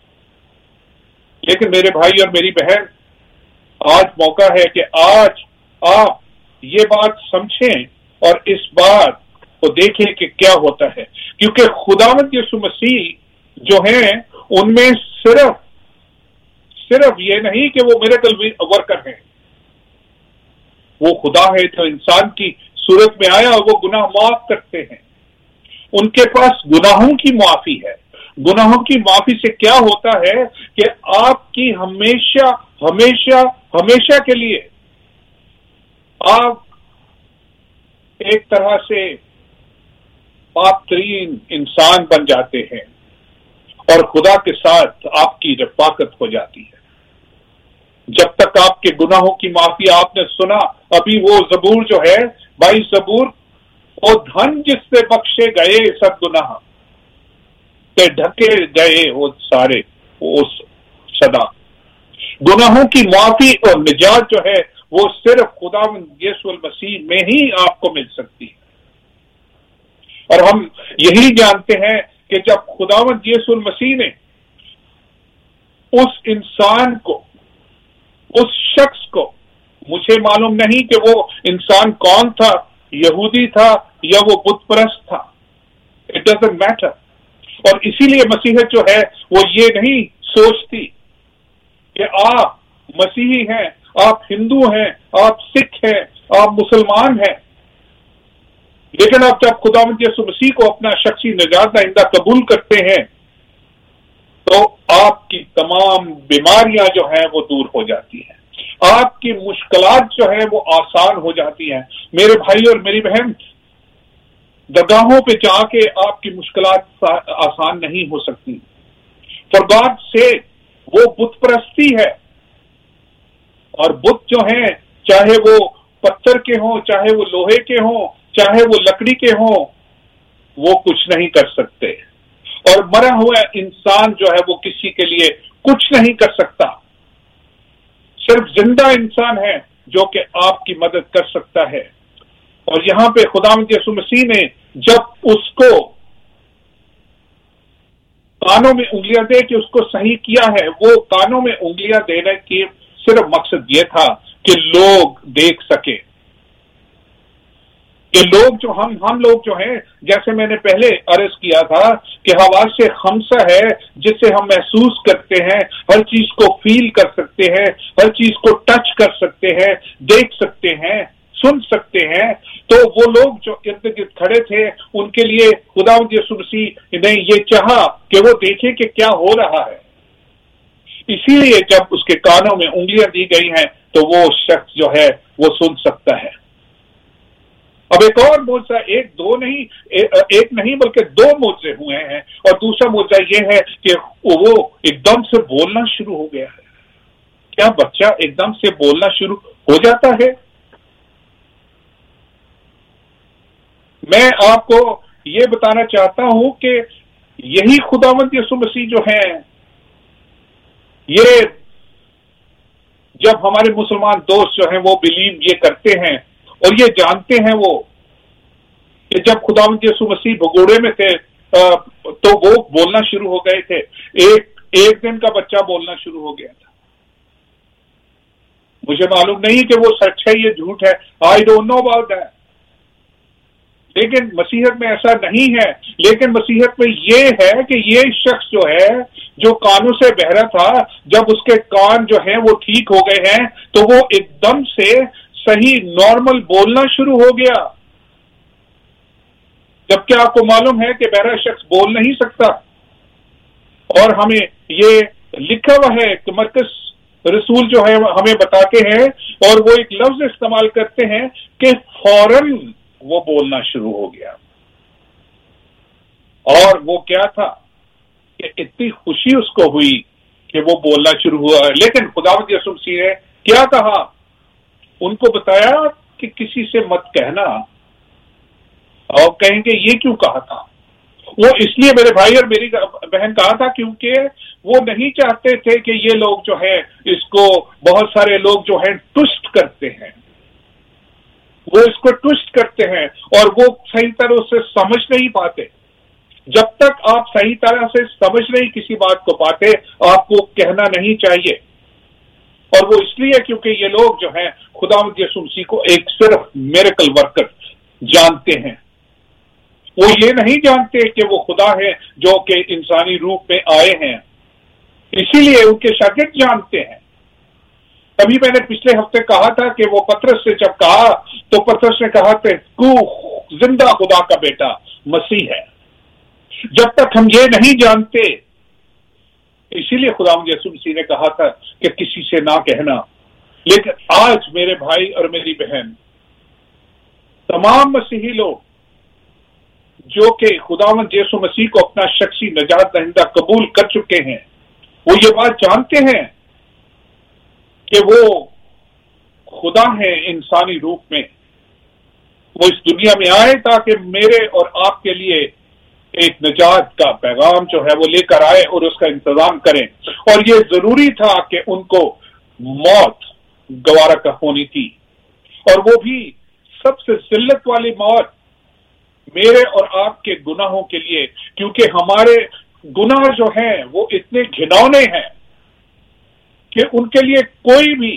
लेकिन मेरे भाई और मेरी बहन, आज मौका है कि आज आप ये बात समझें और इस बात को देखें कि क्या होता है, क्योंकि खुदावंद यीशु मसीह जो हैं उनमें सिर्फ ये नहीं कि वो मिरेकल वर्कर हैं, वो खुदा है जो इंसान की सूरत में आया और वो गुनाह माफ करते हैं। उनके पास गुनाहों की माफी है। गुनाहों की माफी से क्या होता है कि आपकी हमेशा हमेशा हमेशा के लिए आप ایک طرح سے پاک ترین انسان بن جاتے ہیں اور خدا کے ساتھ آپ کی رفاقت ہو جاتی ہے. جب تک آپ کے گناہوں کی معافی آپ نے سنا, ابھی وہ زبور جو ہے 22 زبور, وہ دھن جس سے بخشے گئے سب گناہ سے ڈھکے گئے وہ سارے, اس صدا گناہوں کی معافی اور نجات جو ہے وہ صرف خداوند یسوع المسیح میں ہی آپ کو مل سکتی ہے. اور ہم یہی جانتے ہیں کہ جب خداوند یسوع المسیح نے اس انسان کو, اس شخص کو, مجھے معلوم نہیں کہ وہ انسان کون تھا, یہودی تھا یا وہ بت پرست تھا, اٹ ڈزنٹ میٹر. اور اسی لیے مسیحیت جو ہے وہ یہ نہیں سوچتی کہ آپ مسیحی ہیں, آپ ہندو ہیں, آپ سکھ ہیں, آپ مسلمان ہیں, لیکن آپ جب خداوند یسوع مسیح کو اپنا شخصی نجات دہندہ قبول کرتے ہیں تو آپ کی تمام بیماریاں جو ہیں وہ دور ہو جاتی ہیں, آپ کی مشکلات جو ہیں وہ آسان ہو جاتی ہیں. میرے بھائی اور میری بہن, درگاہوں پہ جا کے آپ کی مشکلات آسان نہیں ہو سکتی. فار گاڈ سے وہ بت پرستی ہے, اور بت جو ہیں چاہے وہ پتھر کے ہوں, چاہے وہ لوہے کے ہوں, چاہے وہ لکڑی کے ہوں, وہ کچھ نہیں کر سکتے. اور مرا ہوا انسان جو ہے وہ کسی کے لیے کچھ نہیں کر سکتا. صرف زندہ انسان ہے جو کہ آپ کی مدد کر سکتا ہے. اور یہاں پہ خداوند یسوع مسیح نے جب اس کو کانوں میں انگلیاں دے کے اس کو صحیح کیا ہے, وہ کانوں میں انگلیاں دینے کی صرف مقصد یہ تھا کہ لوگ دیکھ سکے کہ لوگ جو ہم لوگ جو ہیں, جیسے میں نے پہلے عرض کیا تھا کہ حواس خمسہ ہے جس سے ہم محسوس کرتے ہیں, ہر چیز کو فیل کر سکتے ہیں, ہر چیز کو ٹچ کر سکتے ہیں, دیکھ سکتے ہیں, سن سکتے ہیں. تو وہ لوگ جو ارد گرد کھڑے تھے ان کے لیے خداوند یسوع مسیح نے یہ چاہا کہ وہ دیکھے کہ کیا ہو رہا ہے. اسی لیے جب اس کے کانوں میں انگلیاں دی گئی ہیں تو وہ شخص جو ہے وہ سن سکتا ہے. اب ایک اور معجزہ, ایک نہیں بلکہ 2 معجزے ہوئے ہیں, اور دوسرا معجزہ یہ ہے کہ وہ ایک دم سے بولنا شروع ہو گیا ہے. کیا بچہ ایک دم سے بولنا شروع ہو جاتا ہے؟ میں آپ کو یہ بتانا چاہتا ہوں کہ یہی خداوند یسوع مسیح جو ہیں, یہ جب ہمارے مسلمان دوست جو ہیں وہ بلیو یہ کرتے ہیں اور یہ جانتے ہیں وہ کہ جب خداوند یسوع مسیح بگوڑے میں تھے تو وہ بولنا شروع ہو گئے تھے. ایک دن کا بچہ بولنا شروع ہو گیا تھا. مجھے معلوم نہیں کہ وہ سچ ہے یا جھوٹ ہے, I don't know about that. لیکن مسیحیت میں ایسا نہیں ہے. لیکن مسیحیت میں یہ ہے کہ یہ شخص جو ہے جو کانوں سے بہرا تھا, جب اس کے کان جو ہیں وہ ٹھیک ہو گئے ہیں تو وہ ایک دم سے صحیح نارمل بولنا شروع ہو گیا. جبکہ آپ کو معلوم ہے کہ بہرا شخص بول نہیں سکتا. اور ہمیں یہ لکھا ہوا ہے کہ مرکز رسول جو ہے ہمیں بتاتے ہیں, اور وہ ایک لفظ استعمال کرتے ہیں کہ فوراً وہ بولنا شروع ہو گیا. اور وہ کیا تھا کہ اتنی خوشی اس کو ہوئی کہ وہ بولنا شروع ہوا. لیکن خداوند یسوع مسیح نے کیا کہا, ان کو بتایا کہ کسی سے مت کہنا. اور کہیں گے یہ کیوں کہا تھا؟ وہ اس لیے میرے بھائی اور میری بہن کہا تھا کیونکہ وہ نہیں چاہتے تھے کہ یہ لوگ جو ہے اس کو, بہت سارے لوگ جو ہیں ٹوسٹ کرتے ہیں, وہ اس کو ٹوسٹ کرتے ہیں اور وہ صحیح طرح سے سمجھ نہیں پاتے. جب تک آپ صحیح طرح سے سمجھ نہیں کسی بات کو پاتے, آپ کو کہنا نہیں چاہیے. اور وہ اس لیے کیونکہ یہ لوگ جو ہیں خداوند یسوع مسیح کو ایک صرف میریکل ورکر جانتے ہیں. وہ یہ نہیں جانتے کہ وہ خدا ہے جو کہ انسانی روپ میں آئے ہیں. اسی لیے ان کے شاگرد جانتے ہیں. تبھی میں نے پچھلے ہفتے کہا تھا کہ وہ پترس سے جب کہا تو پترس نے کہا کہ تو زندہ خدا کا بیٹا مسیح ہے. جب تک ہم یہ نہیں جانتے, اسی لیے خداوند یسوع مسیح نے کہا تھا کہ کسی سے نہ کہنا. لیکن آج میرے بھائی اور میری بہن, तमाम मसीही लोग जो कि खुदावंद यीशु मसीह को अपना शख्सी नजात दहिंदा कबूल कर चुके हैं, वो ये बात जानते हैं कि वो खुदा है इंसानी रूप में। वो इस दुनिया में आए ताकि मेरे और आपके लिए एक नजात का पैगाम जो है वो लेकर आए और उसका इंतजाम करें। और ये जरूरी था कि उनको मौत गवारा का होनी थी, और वो भी सबसे जिल्लत वाली मौत मेरे और आपके गुनाहों के लिए, क्योंकि हमारे गुनाह जो हैं वो इतने घिनौने हैं कि उनके लिए कोई भी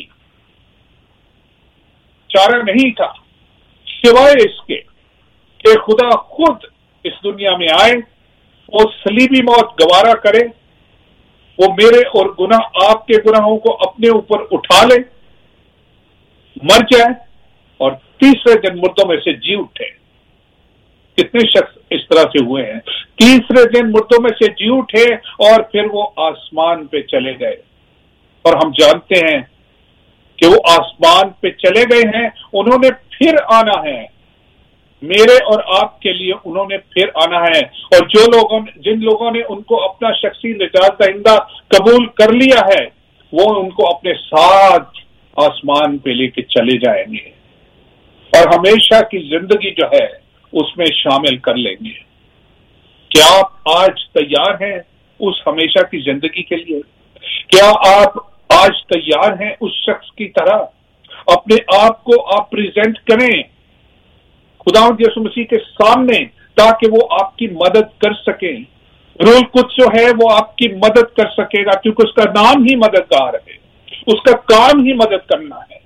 चारा नहीं था सिवाय इसके कि खुदा खुद इस दुनिया में आए, वो सलीबी मौत गवारा करे, वो मेरे और गुनाह आपके गुनाहों को अपने ऊपर उठा ले, मर जाए और तीसरे दिन मुर्दों में से जी उठे। कितने शख्स इस तरह से हुए हैं, तीसरे दिन मुर्दों में से जी उठे और फिर वो आसमान पे चले गए। और हम जानते हैं कि वो आसमान पे चले गए हैं, उन्होंने फिर आना है, मेरे और आपके लिए उन्होंने फिर आना है। और जिन लोगों ने उनको अपना शख्सी निजात दहिंदा कबूल कर लिया है, वो उनको अपने साथ आसमान पे लेके चले जाएंगे और हमेशा की जिंदगी जो है उसमें शामिल कर लेंगे। क्या आप आज तैयार हैं उस हमेशा की जिंदगी के लिए? क्या आप आज तैयार हैं उस शख्स की तरह अपने आप को आप प्रेजेंट करें खुदावंद यीशु मसीह के सामने, ताकि वो आपकी मदद कर सके। रूह कुद्स जो है वो आपकी मदद कर सकेगा, क्योंकि उसका नाम ही मददगार है, उसका काम ही मदद करना है।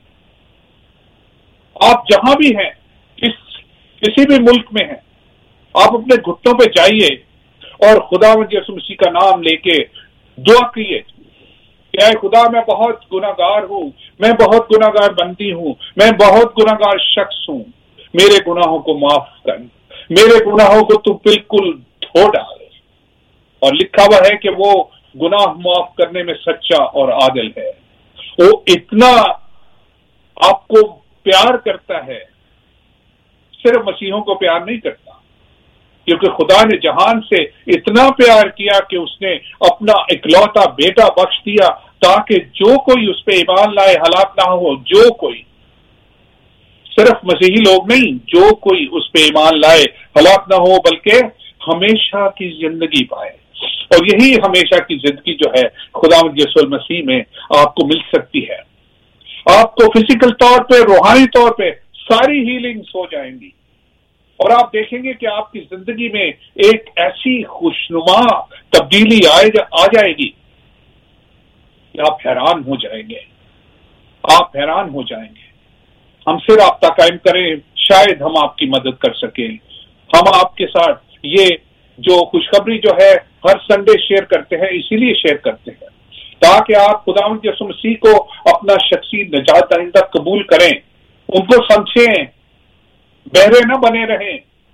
आप जहां भी हैं, किसी भी मुल्क में हैं, आप अपने घुटनों पे जाइए और खुदावंद यीशु मसीह का नाम लेके दुआ कीजिए कि ऐ खुदा, मैं बहुत गुनाहगार हूं, मैं बहुत गुनाहगार बनती हूं, मैं बहुत गुनाहगार शख्स हूं, मेरे गुनाहों को माफ कर, मेरे गुनाहों को तू बिल्कुल धो डाल। और लिखा हुआ है कि वो गुनाह माफ करने में सच्चा और आदिल है। वो इतना आपको प्यार करता है, सिर्फ मसीहों को प्यार नहीं करता, क्योंकि खुदा ने जहान से इतना प्यार किया कि उसने अपना इकलौता बेटा बख्श दिया, ताकि जो कोई उस पे ईमान लाए हलाक ना हो। जो कोई, सिर्फ मसीही लोग नहीं, जो कोई उस पे ईमान लाए हलाक ना हो, बल्कि हमेशा की जिंदगी पाए। और यही हमेशा की जिंदगी जो है खुदावंद यीशु मसीह में आपको मिल सकती है। आपको फिजिकल तौर पे, रूहानी तौर पे सारी हीलिंग्स हो जाएंगी, और आप देखेंगे कि आपकी जिंदगी में एक ऐसी खुशनुमा तब्दीली आ जाएगी कि आप हैरान हो जाएंगे, आप हैरान हो जाएंगे। हमसे राब्ता कायम करें, शायद हम आपकी मदद कर सकें। हम आपके साथ ये जो खुशखबरी जो है हर संडे शेयर करते हैं, इसीलिए शेयर करते हैं ताकि आप खुदावंद यीशु मसीह को अपना शख्सी निजात दहिंदा कबूल करें, उनको समझें, बहरे न बने रहें।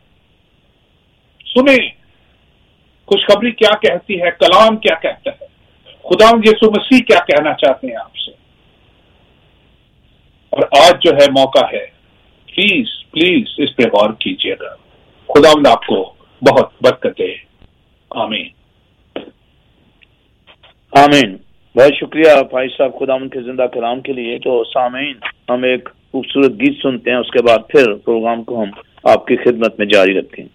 सुने खुशखबरी क्या कहती है, कलाम क्या कहता है, खुदावंद यीशु मसीह क्या कहना चाहते हैं आपसे। और आज जो है मौका है, प्लीज प्लीज इस पे गौर कीजिएगा। खुदावंद आपको बहुत बरकत दे। आमीन आमीन। बहुत शुक्रिया भाई साहब खुदावंद के जिंदा कलाम के लिए। तो सामीन, हम एक खूबसूरत गीत सुनते हैं, उसके बाद फिर प्रोग्राम को हम आपकी खिदमत में जारी रखें।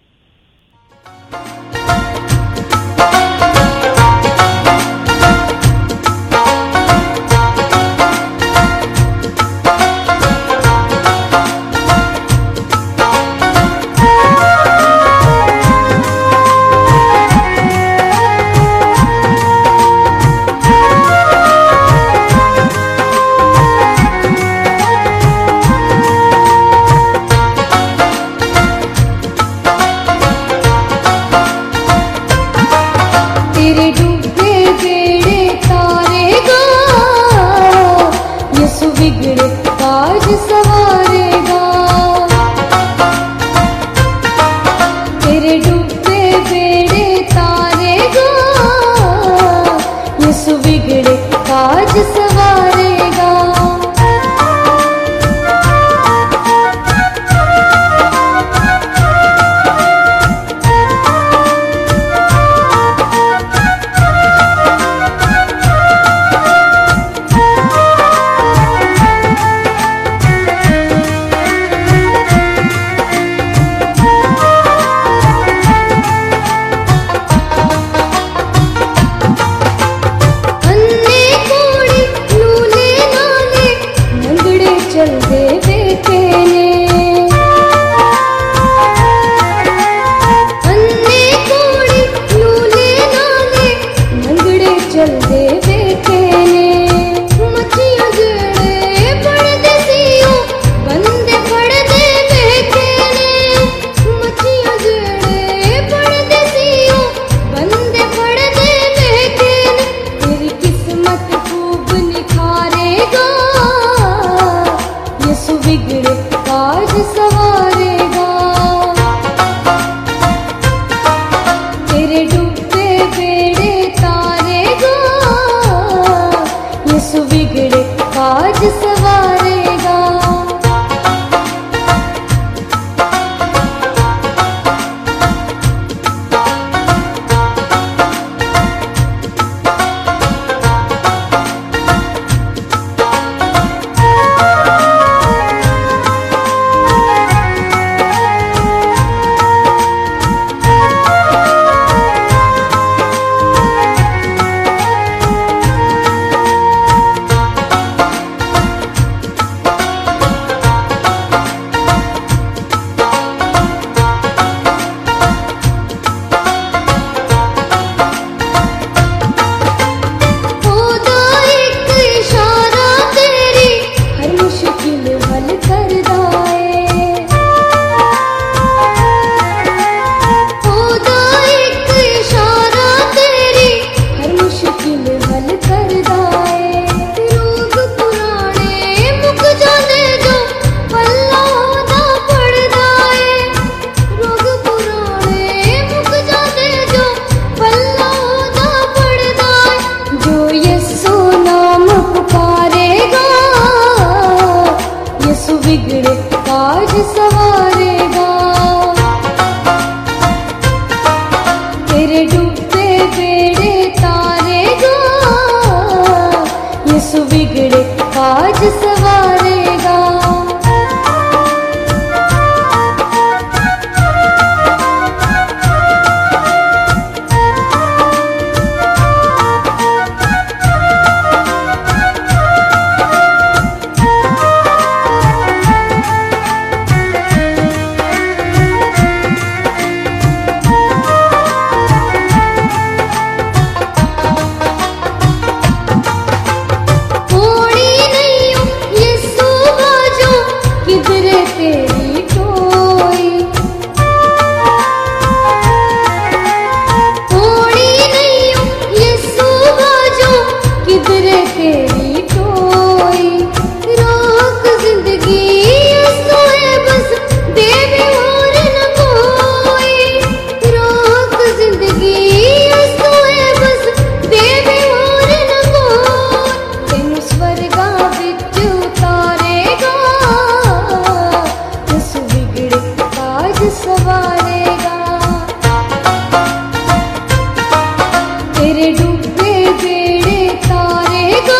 बेड़े तारेगा,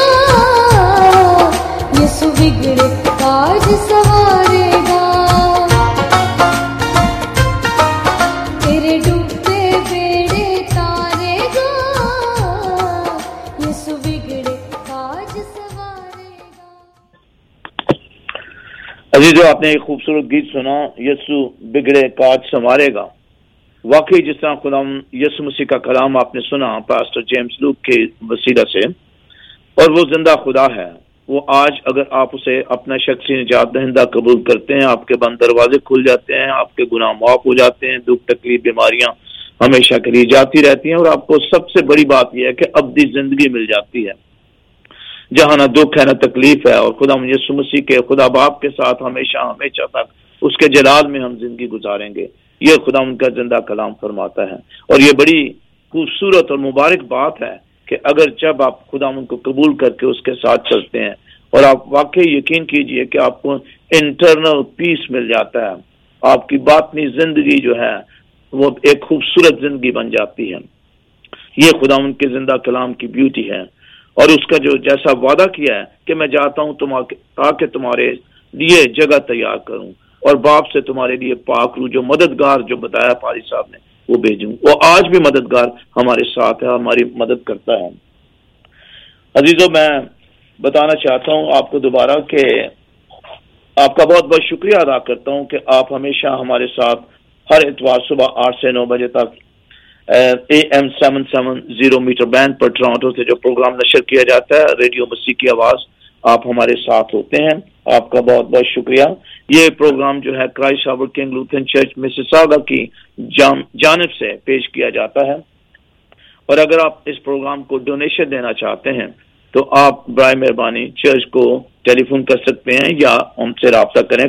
यीशु बिगड़े काज सवारेगा। तेरे डूबते बेड़े तारेगा, यीशु बिगड़े काज सवारेगा। अजीजों, आपने एक खूबसूरत गीत सुना, यीशु बिगड़े काज संवारेगा। वाकई जिस तरह खुदा यीशु मसीह का कलाम आपने सुना पास्टर जेम्स लूक के वसीला से, और वो जिंदा खुदा है। वो आज अगर आप उसे अपना शख्सी निजात दहिंदा कबूल करते हैं, आपके बंद दरवाजे खुल जाते हैं, आपके गुनाह माफ हो जाते हैं, दुख तकलीफ बीमारियां हमेशा के लिए जाती रहती हैं, और आपको सबसे बड़ी बात यह है कि अब्दी जिंदगी मिल जाती है जहां ना दुख है ना तकलीफ है, और खुदा यीशु मसीह के खुदा बाप के साथ हमेशा हमेशा तक उसके जलाल में हम जिंदगी गुजारेंगे। ये खुदा उनका जिंदा कलाम फरमाता है। और ये बड़ी खूबसूरत और मुबारक बात है कि अगर जब आप खुदा उनको कबूल करके उसके साथ चलते हैं, और आप वाकई यकीन कीजिए कि आपको इंटरनल पीस मिल जाता है, आपकी बातनी जिंदगी जो है वो एक खूबसूरत जिंदगी बन जाती है। ये खुदा उनके जिंदा कलाम की ब्यूटी है। और उसका जो जैसा वादा किया है कि मैं जाता हूं ताकि तुम्हारे लिए जगह तैयार करूं, और बाप से तुम्हारे लिए पाक रूह जो मददगार जो बताया पारी साहब ने वो भेजूं। वो आज भी मददगार हमारे साथ है, हमारी मदद करता है। अजीजों, मैं बताना चाहता हूं आपको दोबारा कि आपका बहुत बहुत शुक्रिया अदा करता हूं कि आप हमेशा हमारे साथ हर इतवार सुबह 8 से 9 बजे तक AM 770 मीटर बैंड पर टोरंटो से जो प्रोग्राम नशर किया जाता है रेडियो मसीह की आवाज, आप हमारे साथ होते हैं। आपका बहुत बहुत शुक्रिया। ये प्रोग्राम जो है Christ harbour king Lutheran church Mississauga की जानिब से पेश किया जाता है। और अगर आप इस प्रोग्राम को डोनेशन देना चाहते हैं तो आप बराए मेहरबानी चर्च को टेलीफोन कर सकते हैं या हमसे राब्ता करें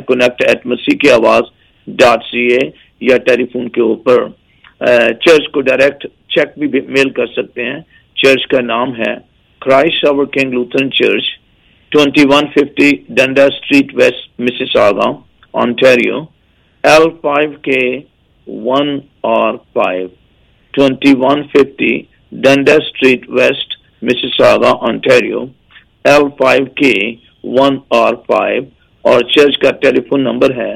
connect@masikiawaz.ca या टेलीफोन के ऊपर चर्च को डायरेक्ट चेक भी मेल कर सकते हैं। चर्च का नाम है Christ harbour king Lutheran church, 2150 Dundas street west Mississauga Ontario, L5K 1R5, 2150 Dundas street west Mississauga Ontario, L5K 1R5। और चर्च का टेलीफोन नंबर है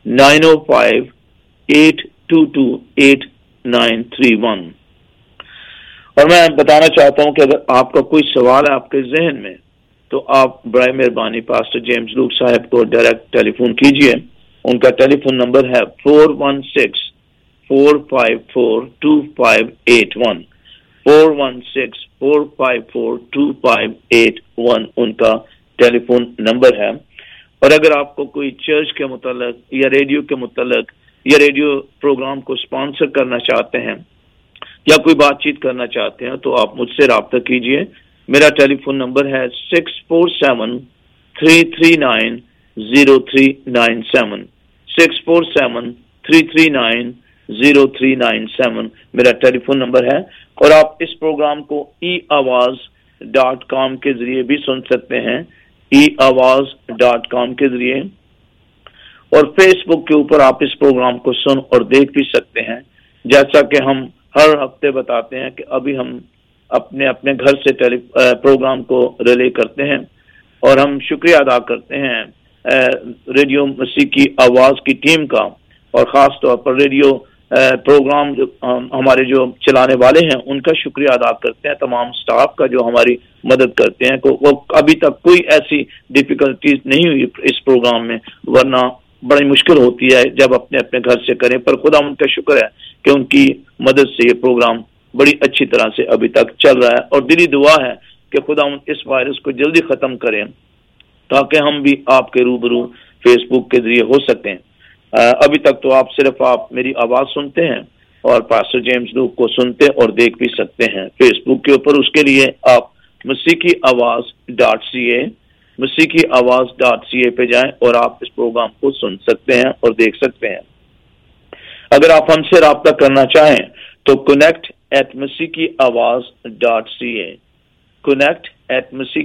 905-822-8931। और मैं बताना चाहता हूं कि अगर आपका कोई सवाल है आपके जहन में तो आप बराए मेहरबानी पास्टर जेम्स लूक साहब को डायरेक्ट टेलीफोन कीजिए। उनका टेलीफोन नंबर है 416-454-2581, 416-454-2581 उनका टेलीफोन नंबर है। और अगर आपको कोई चर्च के मुतालिक या रेडियो के मुतालिक या रेडियो प्रोग्राम को स्पॉन्सर करना चाहते हैं या कोई बातचीत करना चाहते हैं तो आप मुझसे राब्ता कीजिए। मेरा टेलीफोन नंबर है 647-339-0397, 647-339-0397 मेरा टेलीफोन नंबर है। और आप इस प्रोग्राम को eawaz.com के जरिए भी सुन सकते हैं, eawaz.com के जरिए। और फेसबुक के ऊपर आप इस प्रोग्राम को सुन और देख भी सकते हैं। जैसा कि हम हर हफ्ते बताते हैं कि अभी हम अपने अपने घर से प्रोग्राम को रिले करते हैं, और हम शुक्रिया अदा करते हैं रेडियो मसीह की आवाज की टीम का, और खास तौर पर रेडियो प्रोग्राम जो हमारे जो चलाने वाले हैं उनका शुक्रिया अदा करते हैं, तमाम स्टाफ का जो हमारी मदद करते हैं। वो अभी तक कोई ऐसी डिफिकल्टीज नहीं हुई इस प्रोग्राम में, वरना बड़ी मुश्किल होती है जब अपने अपने घर से करें। पर खुदा उनका शुक्र है कि उनकी मदद से ये प्रोग्राम बड़ी अच्छी तरह से अभी तक चल रहा है। और दिली दुआ है कि खुदा इस वायरस को जल्दी खत्म करें ताकि हम भी आपके रूबरू फेसबुक के जरिए हो सकें। अभी तक तो आप सिर्फ मेरी आवाज सुनते हैं और पास्टर जेम्स लूक को सुनते और देख भी सकते हैं फेसबुक के ऊपर। उसके लिए आप masikiawaz.ca पे जाएं और आप इस प्रोग्राम को सुन सकते हैं और देख सकते हैं। अगर आप हमसे राब्ता करना चाहें तो connect@masikiawaz.ca,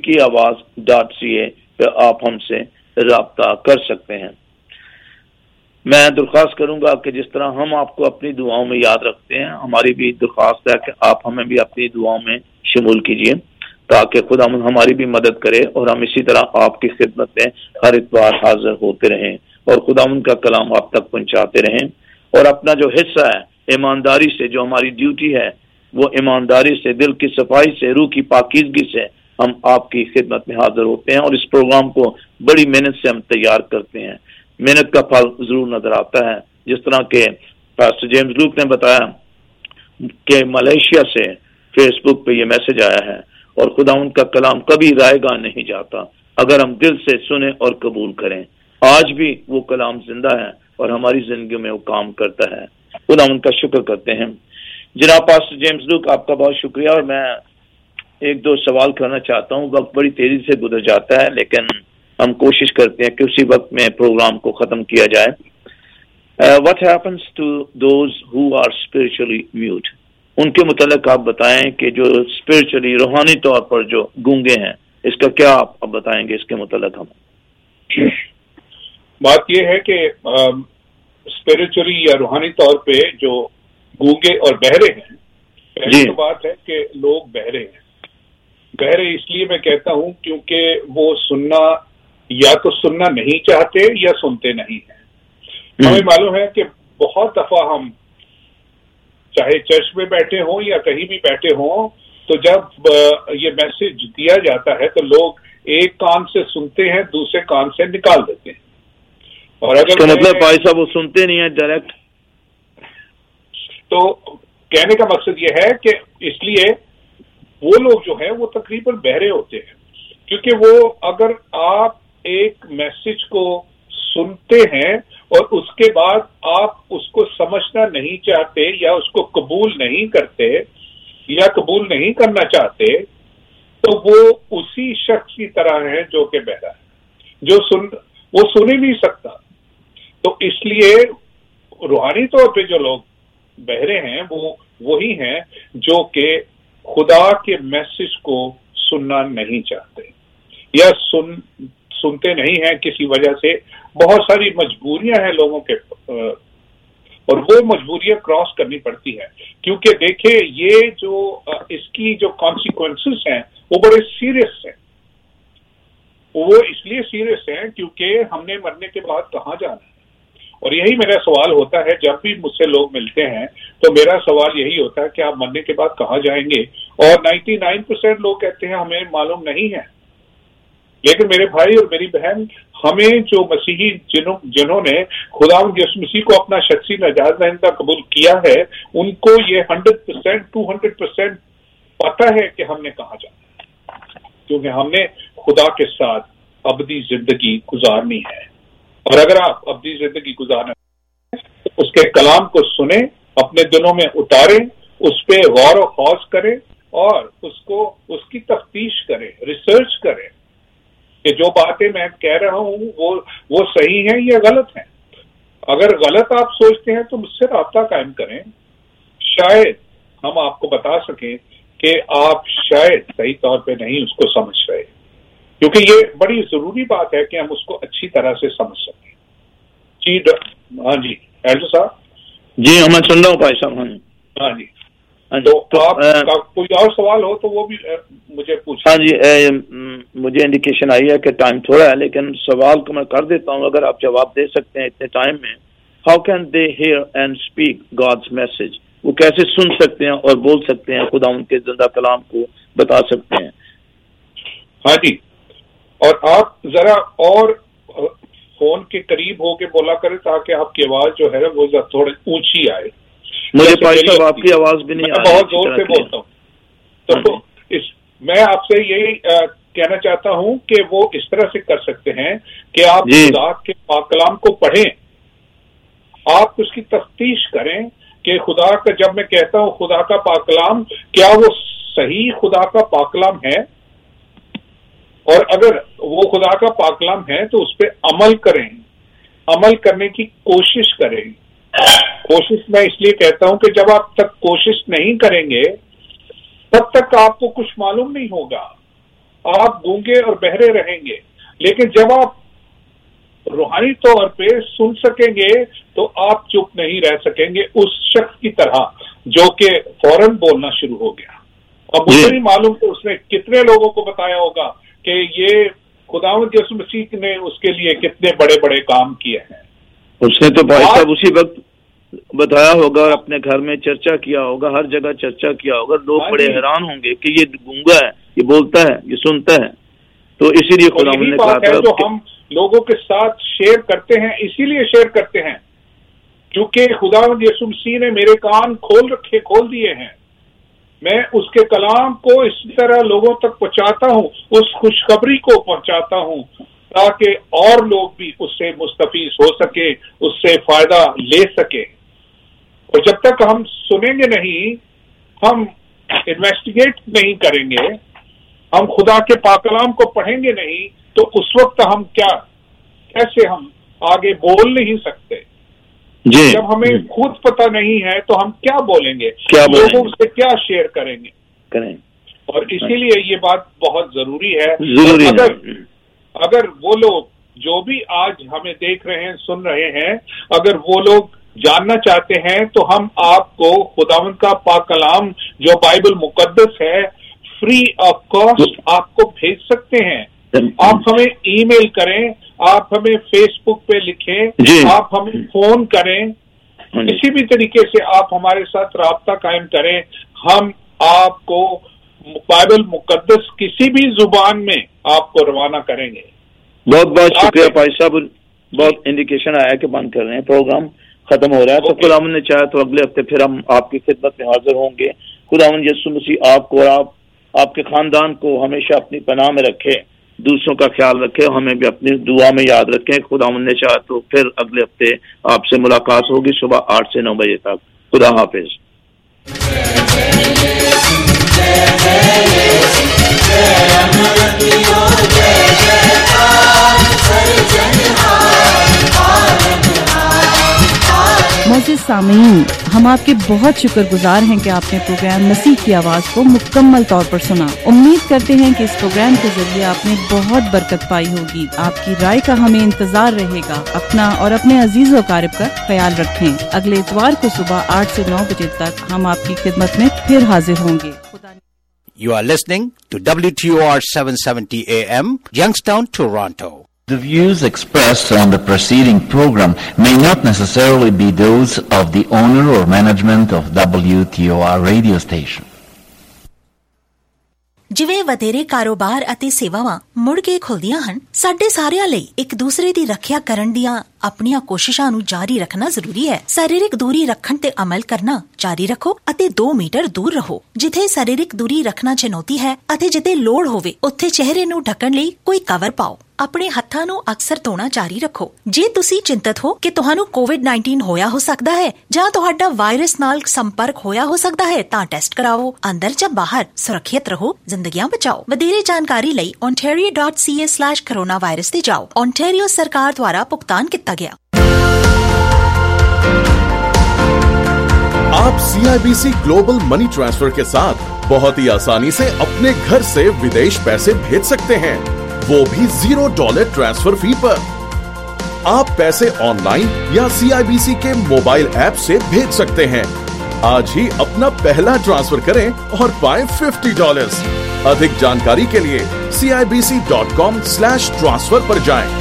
connect@masikiawaz.ca पे आप हमसे राब्ता कर सकते हैं। میں درخواست کروں گا کہ جس طرح ہم آپ کو اپنی دعاؤں میں یاد رکھتے ہیں، ہماری بھی درخواست ہے کہ آپ ہمیں بھی اپنی دعاؤں میں شمول کیجیے تاکہ خدا ہماری بھی مدد کرے اور ہم اسی طرح آپ کی خدمت میں ہر اتوار حاضر ہوتے رہیں اور خدا کا کلام آپ تک پہنچاتے رہیں، اور اپنا جو حصہ ہے ایمانداری سے، جو ہماری ڈیوٹی ہے وہ ایمانداری سے، دل کی صفائی سے، روح کی پاکیزگی سے ہم آپ کی خدمت میں حاضر ہوتے ہیں اور اس پروگرام کو بڑی محنت سے ہم تیار کرتے ہیں۔ محنت کا پھل ضرور نظر آتا ہے، جس طرح کہ پاسٹر جیمز لوک نے بتایا کہ ملیشیا سے فیس بک پہ یہ میسج آیا ہے، اور خدا ان کا کلام کبھی رائے گاہ نہیں جاتا اگر ہم دل سے سنیں اور قبول کریں۔ آج بھی وہ کلام زندہ ہے اور ہماری زندگیوں میں وہ کام کرتا ہے، خدا ان کا شکر کرتے ہیں۔ جناب پاسٹر جیمز لوک، آپ کا بہت شکریہ، اور میں ایک دو سوال کرنا چاہتا ہوں۔ وقت بڑی تیزی سے گزر جاتا ہے لیکن ہم کوشش کرتے ہیں کہ اسی وقت میں پروگرام کو ختم کیا جائے۔ What happens to those who are spiritually mute؟ ان کے متعلق آپ بتائیں کہ جو اسپرچولی روحانی طور پر جو گونگے ہیں، اس کا کیا آپ بتائیں گے اس کے متعلق؟ ہم بات یہ ہے کہ اسپرچولی یا روحانی طور پہ جو گونگے اور بہرے ہیں، پہلی تو بات ہے کہ لوگ بہرے ہیں۔ بہرے اس لیے میں کہتا ہوں کیونکہ وہ سننا یا تو سننا نہیں چاہتے یا سنتے نہیں ہیں۔ ہمیں معلوم ہے کہ بہت دفعہ ہم چاہے چرچ میں بیٹھے ہوں یا کہیں بھی بیٹھے ہوں، تو جب یہ میسج دیا جاتا ہے تو لوگ ایک کان سے سنتے ہیں، دوسرے کان سے نکال دیتے ہیں۔ اور اگر مطلب بھائی صاحب وہ سنتے نہیں ہیں ڈائریکٹ، تو کہنے کا مقصد یہ ہے کہ اس لیے وہ لوگ جو ہیں وہ تقریباً بہرے ہوتے ہیں، کیونکہ وہ اگر آپ ایک میسج کو سنتے ہیں اور اس کے بعد آپ اس کو سمجھنا نہیں چاہتے یا اس کو قبول نہیں کرتے یا قبول نہیں کرنا چاہتے، تو وہ اسی شخص کی طرح ہے جو کہ بہرا ہے، وہ سن ہی نہیں سکتا۔ تو اس لیے روحانی طور پہ جو لوگ بہرے ہیں وہ وہی ہیں جو کہ خدا کے میسج کو سننا نہیں چاہتے یا سنتے نہیں ہیں کسی وجہ سے۔ بہت ساری مجبوریاں ہیں لوگوں کے، اور وہ مجبوریاں کراس کرنی پڑتی ہیں، کیونکہ دیکھیں یہ جو اس کی جو کانسیکوینسز ہیں وہ بڑے سیریس ہیں۔ وہ اس لیے سیریس ہیں کیونکہ ہم نے مرنے کے بعد کہاں جانا ہے، اور یہی میرا سوال ہوتا ہے جب بھی مجھ سے لوگ ملتے ہیں تو میرا سوال یہی ہوتا ہے کہ آپ مرنے کے بعد کہاں جائیں گے، اور 99% لوگ کہتے ہیں ہمیں معلوم نہیں ہے۔ لیکن میرے بھائی اور میری بہن، ہمیں جو مسیحی جنہوں نے خدا یسوع مسیح کو اپنا شخصی نجات دہندہ قبول کیا ہے، ان کو یہ 100% 200% پتہ ہے کہ ہم نے کہاں جانا ہے، کیونکہ ہم نے خدا کے ساتھ ابدی زندگی گزارنی ہے۔ اور اگر آپ ابدی زندگی گزارنا تو اس کے کلام کو سنیں، اپنے دلوں میں اتاریں، اس پہ غور و خوض کریں اور اس کی تفتیش کریں، ریسرچ کریں کہ جو باتیں میں کہہ رہا ہوں وہ صحیح ہیں یا غلط ہیں۔ اگر غلط آپ سوچتے ہیں تو مجھ سے رابطہ قائم کریں، شاید ہم آپ کو بتا سکیں کہ آپ شاید صحیح طور پہ نہیں اس کو سمجھ رہے، کیونکہ یہ بڑی ضروری بات ہے کہ ہم اس کو اچھی طرح سے سمجھ سکیں۔ جی ہاں جی ایڈو صاحب۔ جی میں سن رہا ہوں بھائی صاحب۔ ہاں جی، تو آپ کا کوئی اور سوال ہو تو وہ بھی مجھے پوچھ۔ ہاں جی، مجھے انڈیکیشن آئی ہے کہ ٹائم تھوڑا ہے، لیکن سوال کو میں کر دیتا ہوں، اگر آپ جواب دے سکتے ہیں اتنے ٹائم میں۔ How can they hear and speak God's message? وہ کیسے سن سکتے ہیں اور بول سکتے ہیں خدا ان کے زندہ کلام کو بتا سکتے ہیں؟ ہاں جی، اور آپ ذرا اور فون کے قریب ہو کے بولا کریں تاکہ آپ کی آواز جو ہے وہ تھوڑی اونچی آئے۔ مجھے بھائی صاحب آپ کی آواز بھی نہیں آ رہی، بہت زور سے بولتا ہوں، تو میں آپ سے یہی کہنا چاہتا ہوں کہ وہ اس طرح سے کر سکتے ہیں کہ آپ خدا کے پاک کلام کو پڑھیں، آپ اس کی تفتیش کریں کہ خدا کا، جب میں کہتا ہوں خدا کا پاک کلام، کیا وہ صحیح خدا کا پاک کلام ہے، اور اگر وہ خدا کا پاک کلام ہے تو اس پہ عمل کریں، عمل کرنے کی کوشش کریں۔ کوشش میں اس لیے کہتا ہوں کہ جب آپ تک کوشش نہیں کریں گے تب تک آپ کو کچھ معلوم نہیں ہوگا، آپ گونگے اور بہرے رہیں گے۔ لیکن جب آپ روحانی طور پہ سن سکیں گے تو آپ چپ نہیں رہ سکیں گے اس شخص کی طرح جو کہ فوراً بولنا شروع ہو گیا. اب مجھے نہیں معلوم کہ اس نے کتنے لوگوں کو بتایا ہوگا کہ یہ خداوند یسوع مسیح نے اس کے لیے کتنے بڑے بڑے کام کیے ہیں. اس نے تو بھائی صاحب اسی وقت بتایا ہوگا, اپنے گھر میں چرچا کیا ہوگا, ہر جگہ چرچا کیا ہوگا. لوگ بڑے حیران ہوں گے کہ یہ گونگا ہے, یہ بولتا ہے, یہ سنتا ہے. تو اسی لیے خداوند نے کہا تھا جو ہم لوگوں کے ساتھ شیئر کرتے ہیں, اسی لیے شیئر کرتے ہیں کیونکہ خداوند یسوع مسیح نے میرے کان کھول دیے ہیں. میں اس کے کلام کو اسی طرح لوگوں تک پہنچاتا ہوں, اس خوشخبری کو پہنچاتا ہوں تاکہ اور لوگ بھی اس سے مستفیض ہو سکے, اس سے فائدہ لے سکے. اور جب تک ہم سنیں گے نہیں, ہم انویسٹیگیٹ نہیں کریں گے, ہم خدا کے پاک کلام کو پڑھیں گے نہیں, تو اس وقت ہم کیسے ہم آگے بول نہیں سکتے. جب ہمیں خود پتہ نہیں ہے تو ہم کیا بولیں گے, لوگوں سے کیا شیئر کریں گے. اور اسی لیے یہ بات بہت ضروری ہے. اگر وہ لوگ جو بھی آج ہمیں دیکھ رہے ہیں, سن رہے ہیں, اگر وہ لوگ جاننا چاہتے ہیں تو ہم آپ کو خداوند کا پاک کلام جو بائبل مقدس ہے فری آف کاسٹ آپ کو بھیج سکتے ہیں. آپ ہمیں ای میل کریں, آپ ہمیں فیس بک پہ لکھیں, آپ ہمیں فون کریں, کسی بھی طریقے سے آپ ہمارے ساتھ رابطہ قائم کریں. ہم آپ کو بائبل مقدس کسی بھی زبان میں آپ کو روانہ کریں گے. بہت بہت شکریہ بھائی صاحب. بہت انڈیکیشن آیا کہ بند کر رہے ہیں, پروگرام ختم ہو رہا ہے. تو خداوند نے چاہا تو اگلے ہفتے پھر ہم آپ کی خدمت میں حاضر ہوں گے. خداوند یسوع مسیح آپ کو اور آپ کے خاندان کو ہمیشہ اپنی پناہ میں رکھے, دوسروں کا خیال رکھے, ہمیں بھی اپنی دعا میں یاد رکھیں. خداوند نے چاہا تو پھر اگلے ہفتے آپ سے ملاقات ہوگی صبح 8 سے 9 بجے تک. خدا حافظ. معزز سامعین, ہم آپ کے بہت شکر گزار ہیں کہ آپ نے پروگرام مسیح کی آواز کو مکمل طور پر سنا. امید کرتے ہیں کہ اس پروگرام کے ذریعے آپ نے بہت برکت پائی ہوگی. آپ کی رائے کا ہمیں انتظار رہے گا. اپنا اور اپنے عزیز و اقارب کا خیال رکھیں. اگلے اتوار کو صبح 8 سے 9 بجے تک ہم آپ کی خدمت میں پھر حاضر ہوں گے. You are listening to WTOR 770 AM, Youngstown, Toronto. The views expressed on the preceding program may not necessarily be those of the owner or management of WTOR radio station. ਜਿਵੇਂ ਵਧੇਰੇ ਕਾਰੋਬਾਰ ਅਤੇ ਸੇਵਾਵਾਂ ਮੁੜ ਕੇ ਖੁੱਲਦੀਆਂ ਹਨ, ਸਾਡੇ ਸਾਰਿਆਂ ਲਈ ਇੱਕ ਦੂਸਰੇ ਦੀ ਰੱਖਿਆ ਕਰਨ ਦੀਆਂ ਆਪਣੀਆਂ ਕੋਸ਼ਿਸ਼ਾਂ ਨੂੰ ਜਾਰੀ ਰੱਖਣਾ ਜ਼ਰੂਰੀ ਹੈ. ਸਰੀਰਕ ਦੂਰੀ ਰੱਖਣ ਤੇ ਅਮਲ ਕਰਨਾ ਜਾਰੀ ਰੱਖੋ ਅਤੇ 2 ਮੀਟਰ ਦੂਰ ਰਹੋ. ਜਿੱਥੇ ਸਰੀਰਕ ਦੂਰੀ ਰੱਖਣਾ ਚੁਣੌਤੀ ਹੈ ਅਤੇ ਜਿੱਥੇ ਲੋੜ ਹੋਵੇ ਉੱਥੇ ਚਿਹਰੇ ਨੂੰ ਢੱਕਣ ਲਈ ਕੋਈ ਕਵਰ ਪਾਓ. ਆਪਣੇ ਹੱਥਾਂ ਨੂੰ ਅਕਸਰ ਧੋਣਾ ਜਾਰੀ ਰੱਖੋ. ਜੇ ਤੁਸੀਂ ਚਿੰਤਤ ਹੋ ਕਿ ਤੁਹਾਨੂੰ ਕੋਵਿਡ-19 ਹੋਇਆ ਹੋ ਸਕਦਾ ਹੈ ਜਾਂ ਤੁਹਾਡਾ ਵਾਇਰਸ ਨਾਲ ਸੰਪਰਕ ਹੋਇਆ ਹੋ ਸਕਦਾ ਹੈ ਤਾਂ ਟੈਸਟ ਕਰਾਓ. ਅੰਦਰ ਜਾਂ ਬਾਹਰ ਸੁਰੱਖਿਅਤ ਰਹੋ, ਜ਼ਿੰਦਗੀਆਂ ਬਚਾਓ. ਵਧੇਰੇ ਜਾਣਕਾਰੀ ਲਈ ontario.ca/coronavirus ਤੇ ਜਾਓ. ontario ਸਰਕਾਰ ਦੁਆਰਾ ਭੁਗਤਾਨ ਕੀਤਾ ਗਿਆ. आप CIBC ग्लोबल मनी ट्रांसफर के साथ बहुत ही आसानी से अपने घर से विदेश पैसे भेज सकते हैं, वो भी $0 ट्रांसफर फी पर. आप पैसे ऑनलाइन या CIBC के मोबाइल ऐप से भेज सकते हैं. आज ही अपना पहला ट्रांसफर करें और पाएं $50. अधिक जानकारी के लिए CIBC.com/transfer पर जाएं.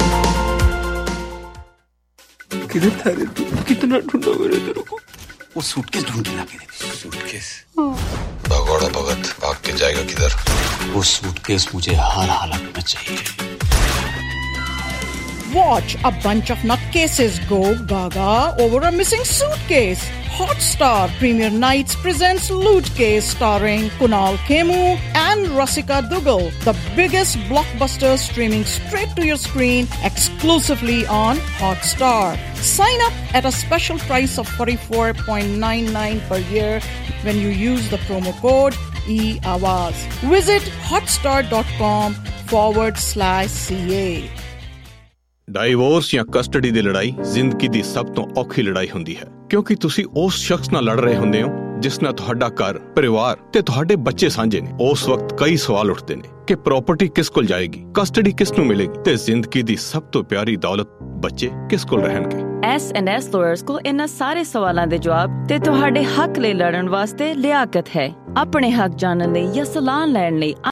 कितना ढूंढा मैंने तेरे को. वो सूटकेस ढूंढ के लाके दे. सूटकेस? भगोड़ा भगत भाग के जाएगा किधर? वो सूटकेस मुझे हर हालत में चाहिए. Watch a bunch of nutcases go gaga over a missing suitcase. Hotstar Premier Nights presents Loot Case starring Kunal Khemu and Rasika Dugal, the biggest blockbuster streaming straight to your screen exclusively on Hotstar. Sign up at a special price of $44.99 per year when you use the promo code EAWAZ. Visit hotstar.com/CA. Divorce ਜਾਂ custody ਦੀ ਲੜਾਈ ਜ਼ਿੰਦਗੀ ਦੀ ਸਭ ਤੋਂ ਔਖੀ ਲੜਾਈ ਹੁੰਦੀ ਹੈ, ਕਿਉਂਕਿ ਤੁਸੀਂ ਉਸ ਸ਼ਖਸ ਨਾਲ ਲੜ ਰਹੇ ਹੁੰਦੇ ਹੋ ਜਿਸ ਨਾਲ ਤੁਹਾਡਾ ਘਰ, ਪਰਿਵਾਰ ਤੇ ਤੁਹਾਡੇ ਬੱਚੇ ਸਾਂਝੇ ਨੇ, ਉਸ ਵਕਤ ਕਈ ਸਵਾਲ ਉੱਠਦੇ ਨੇ ਕਿ ਪ੍ਰਾਪਰਟੀ ਕਿਸ ਕੋਲ ਜਾਏਗੀ, ਕਸਟਡੀ ਕਿਸ ਨੂੰ ਮਿਲੇਗੀ ਤੇ ਜ਼ਿੰਦਗੀ ਦੀ ਸਭ ਤੋਂ ਪਿਆਰੀ ਦੌਲਤ ਬੱਚੇ ਕਿਸ ਕੋਲ ਰਹਿਣਗੇ। S&S ਲਾਇਰਸ ਕੋਲ ਇਹਨਾਂ ਸਾਰੇ ਸਵਾਲਾਂ ਦੇ ਜਵਾਬ ਤੇ ਤੁਹਾਡੇ ਹੱਕ ਲਈ ਲੜਨ ਵਾਸਤੇ ਲਿਆਕਤ ਹੈ। ਆਪਣੇ ਹੱਕ ਜਾਣਨ ਲਈ ਜਾਂ ਸਲਾਹ ਲੈਣ ਲਈ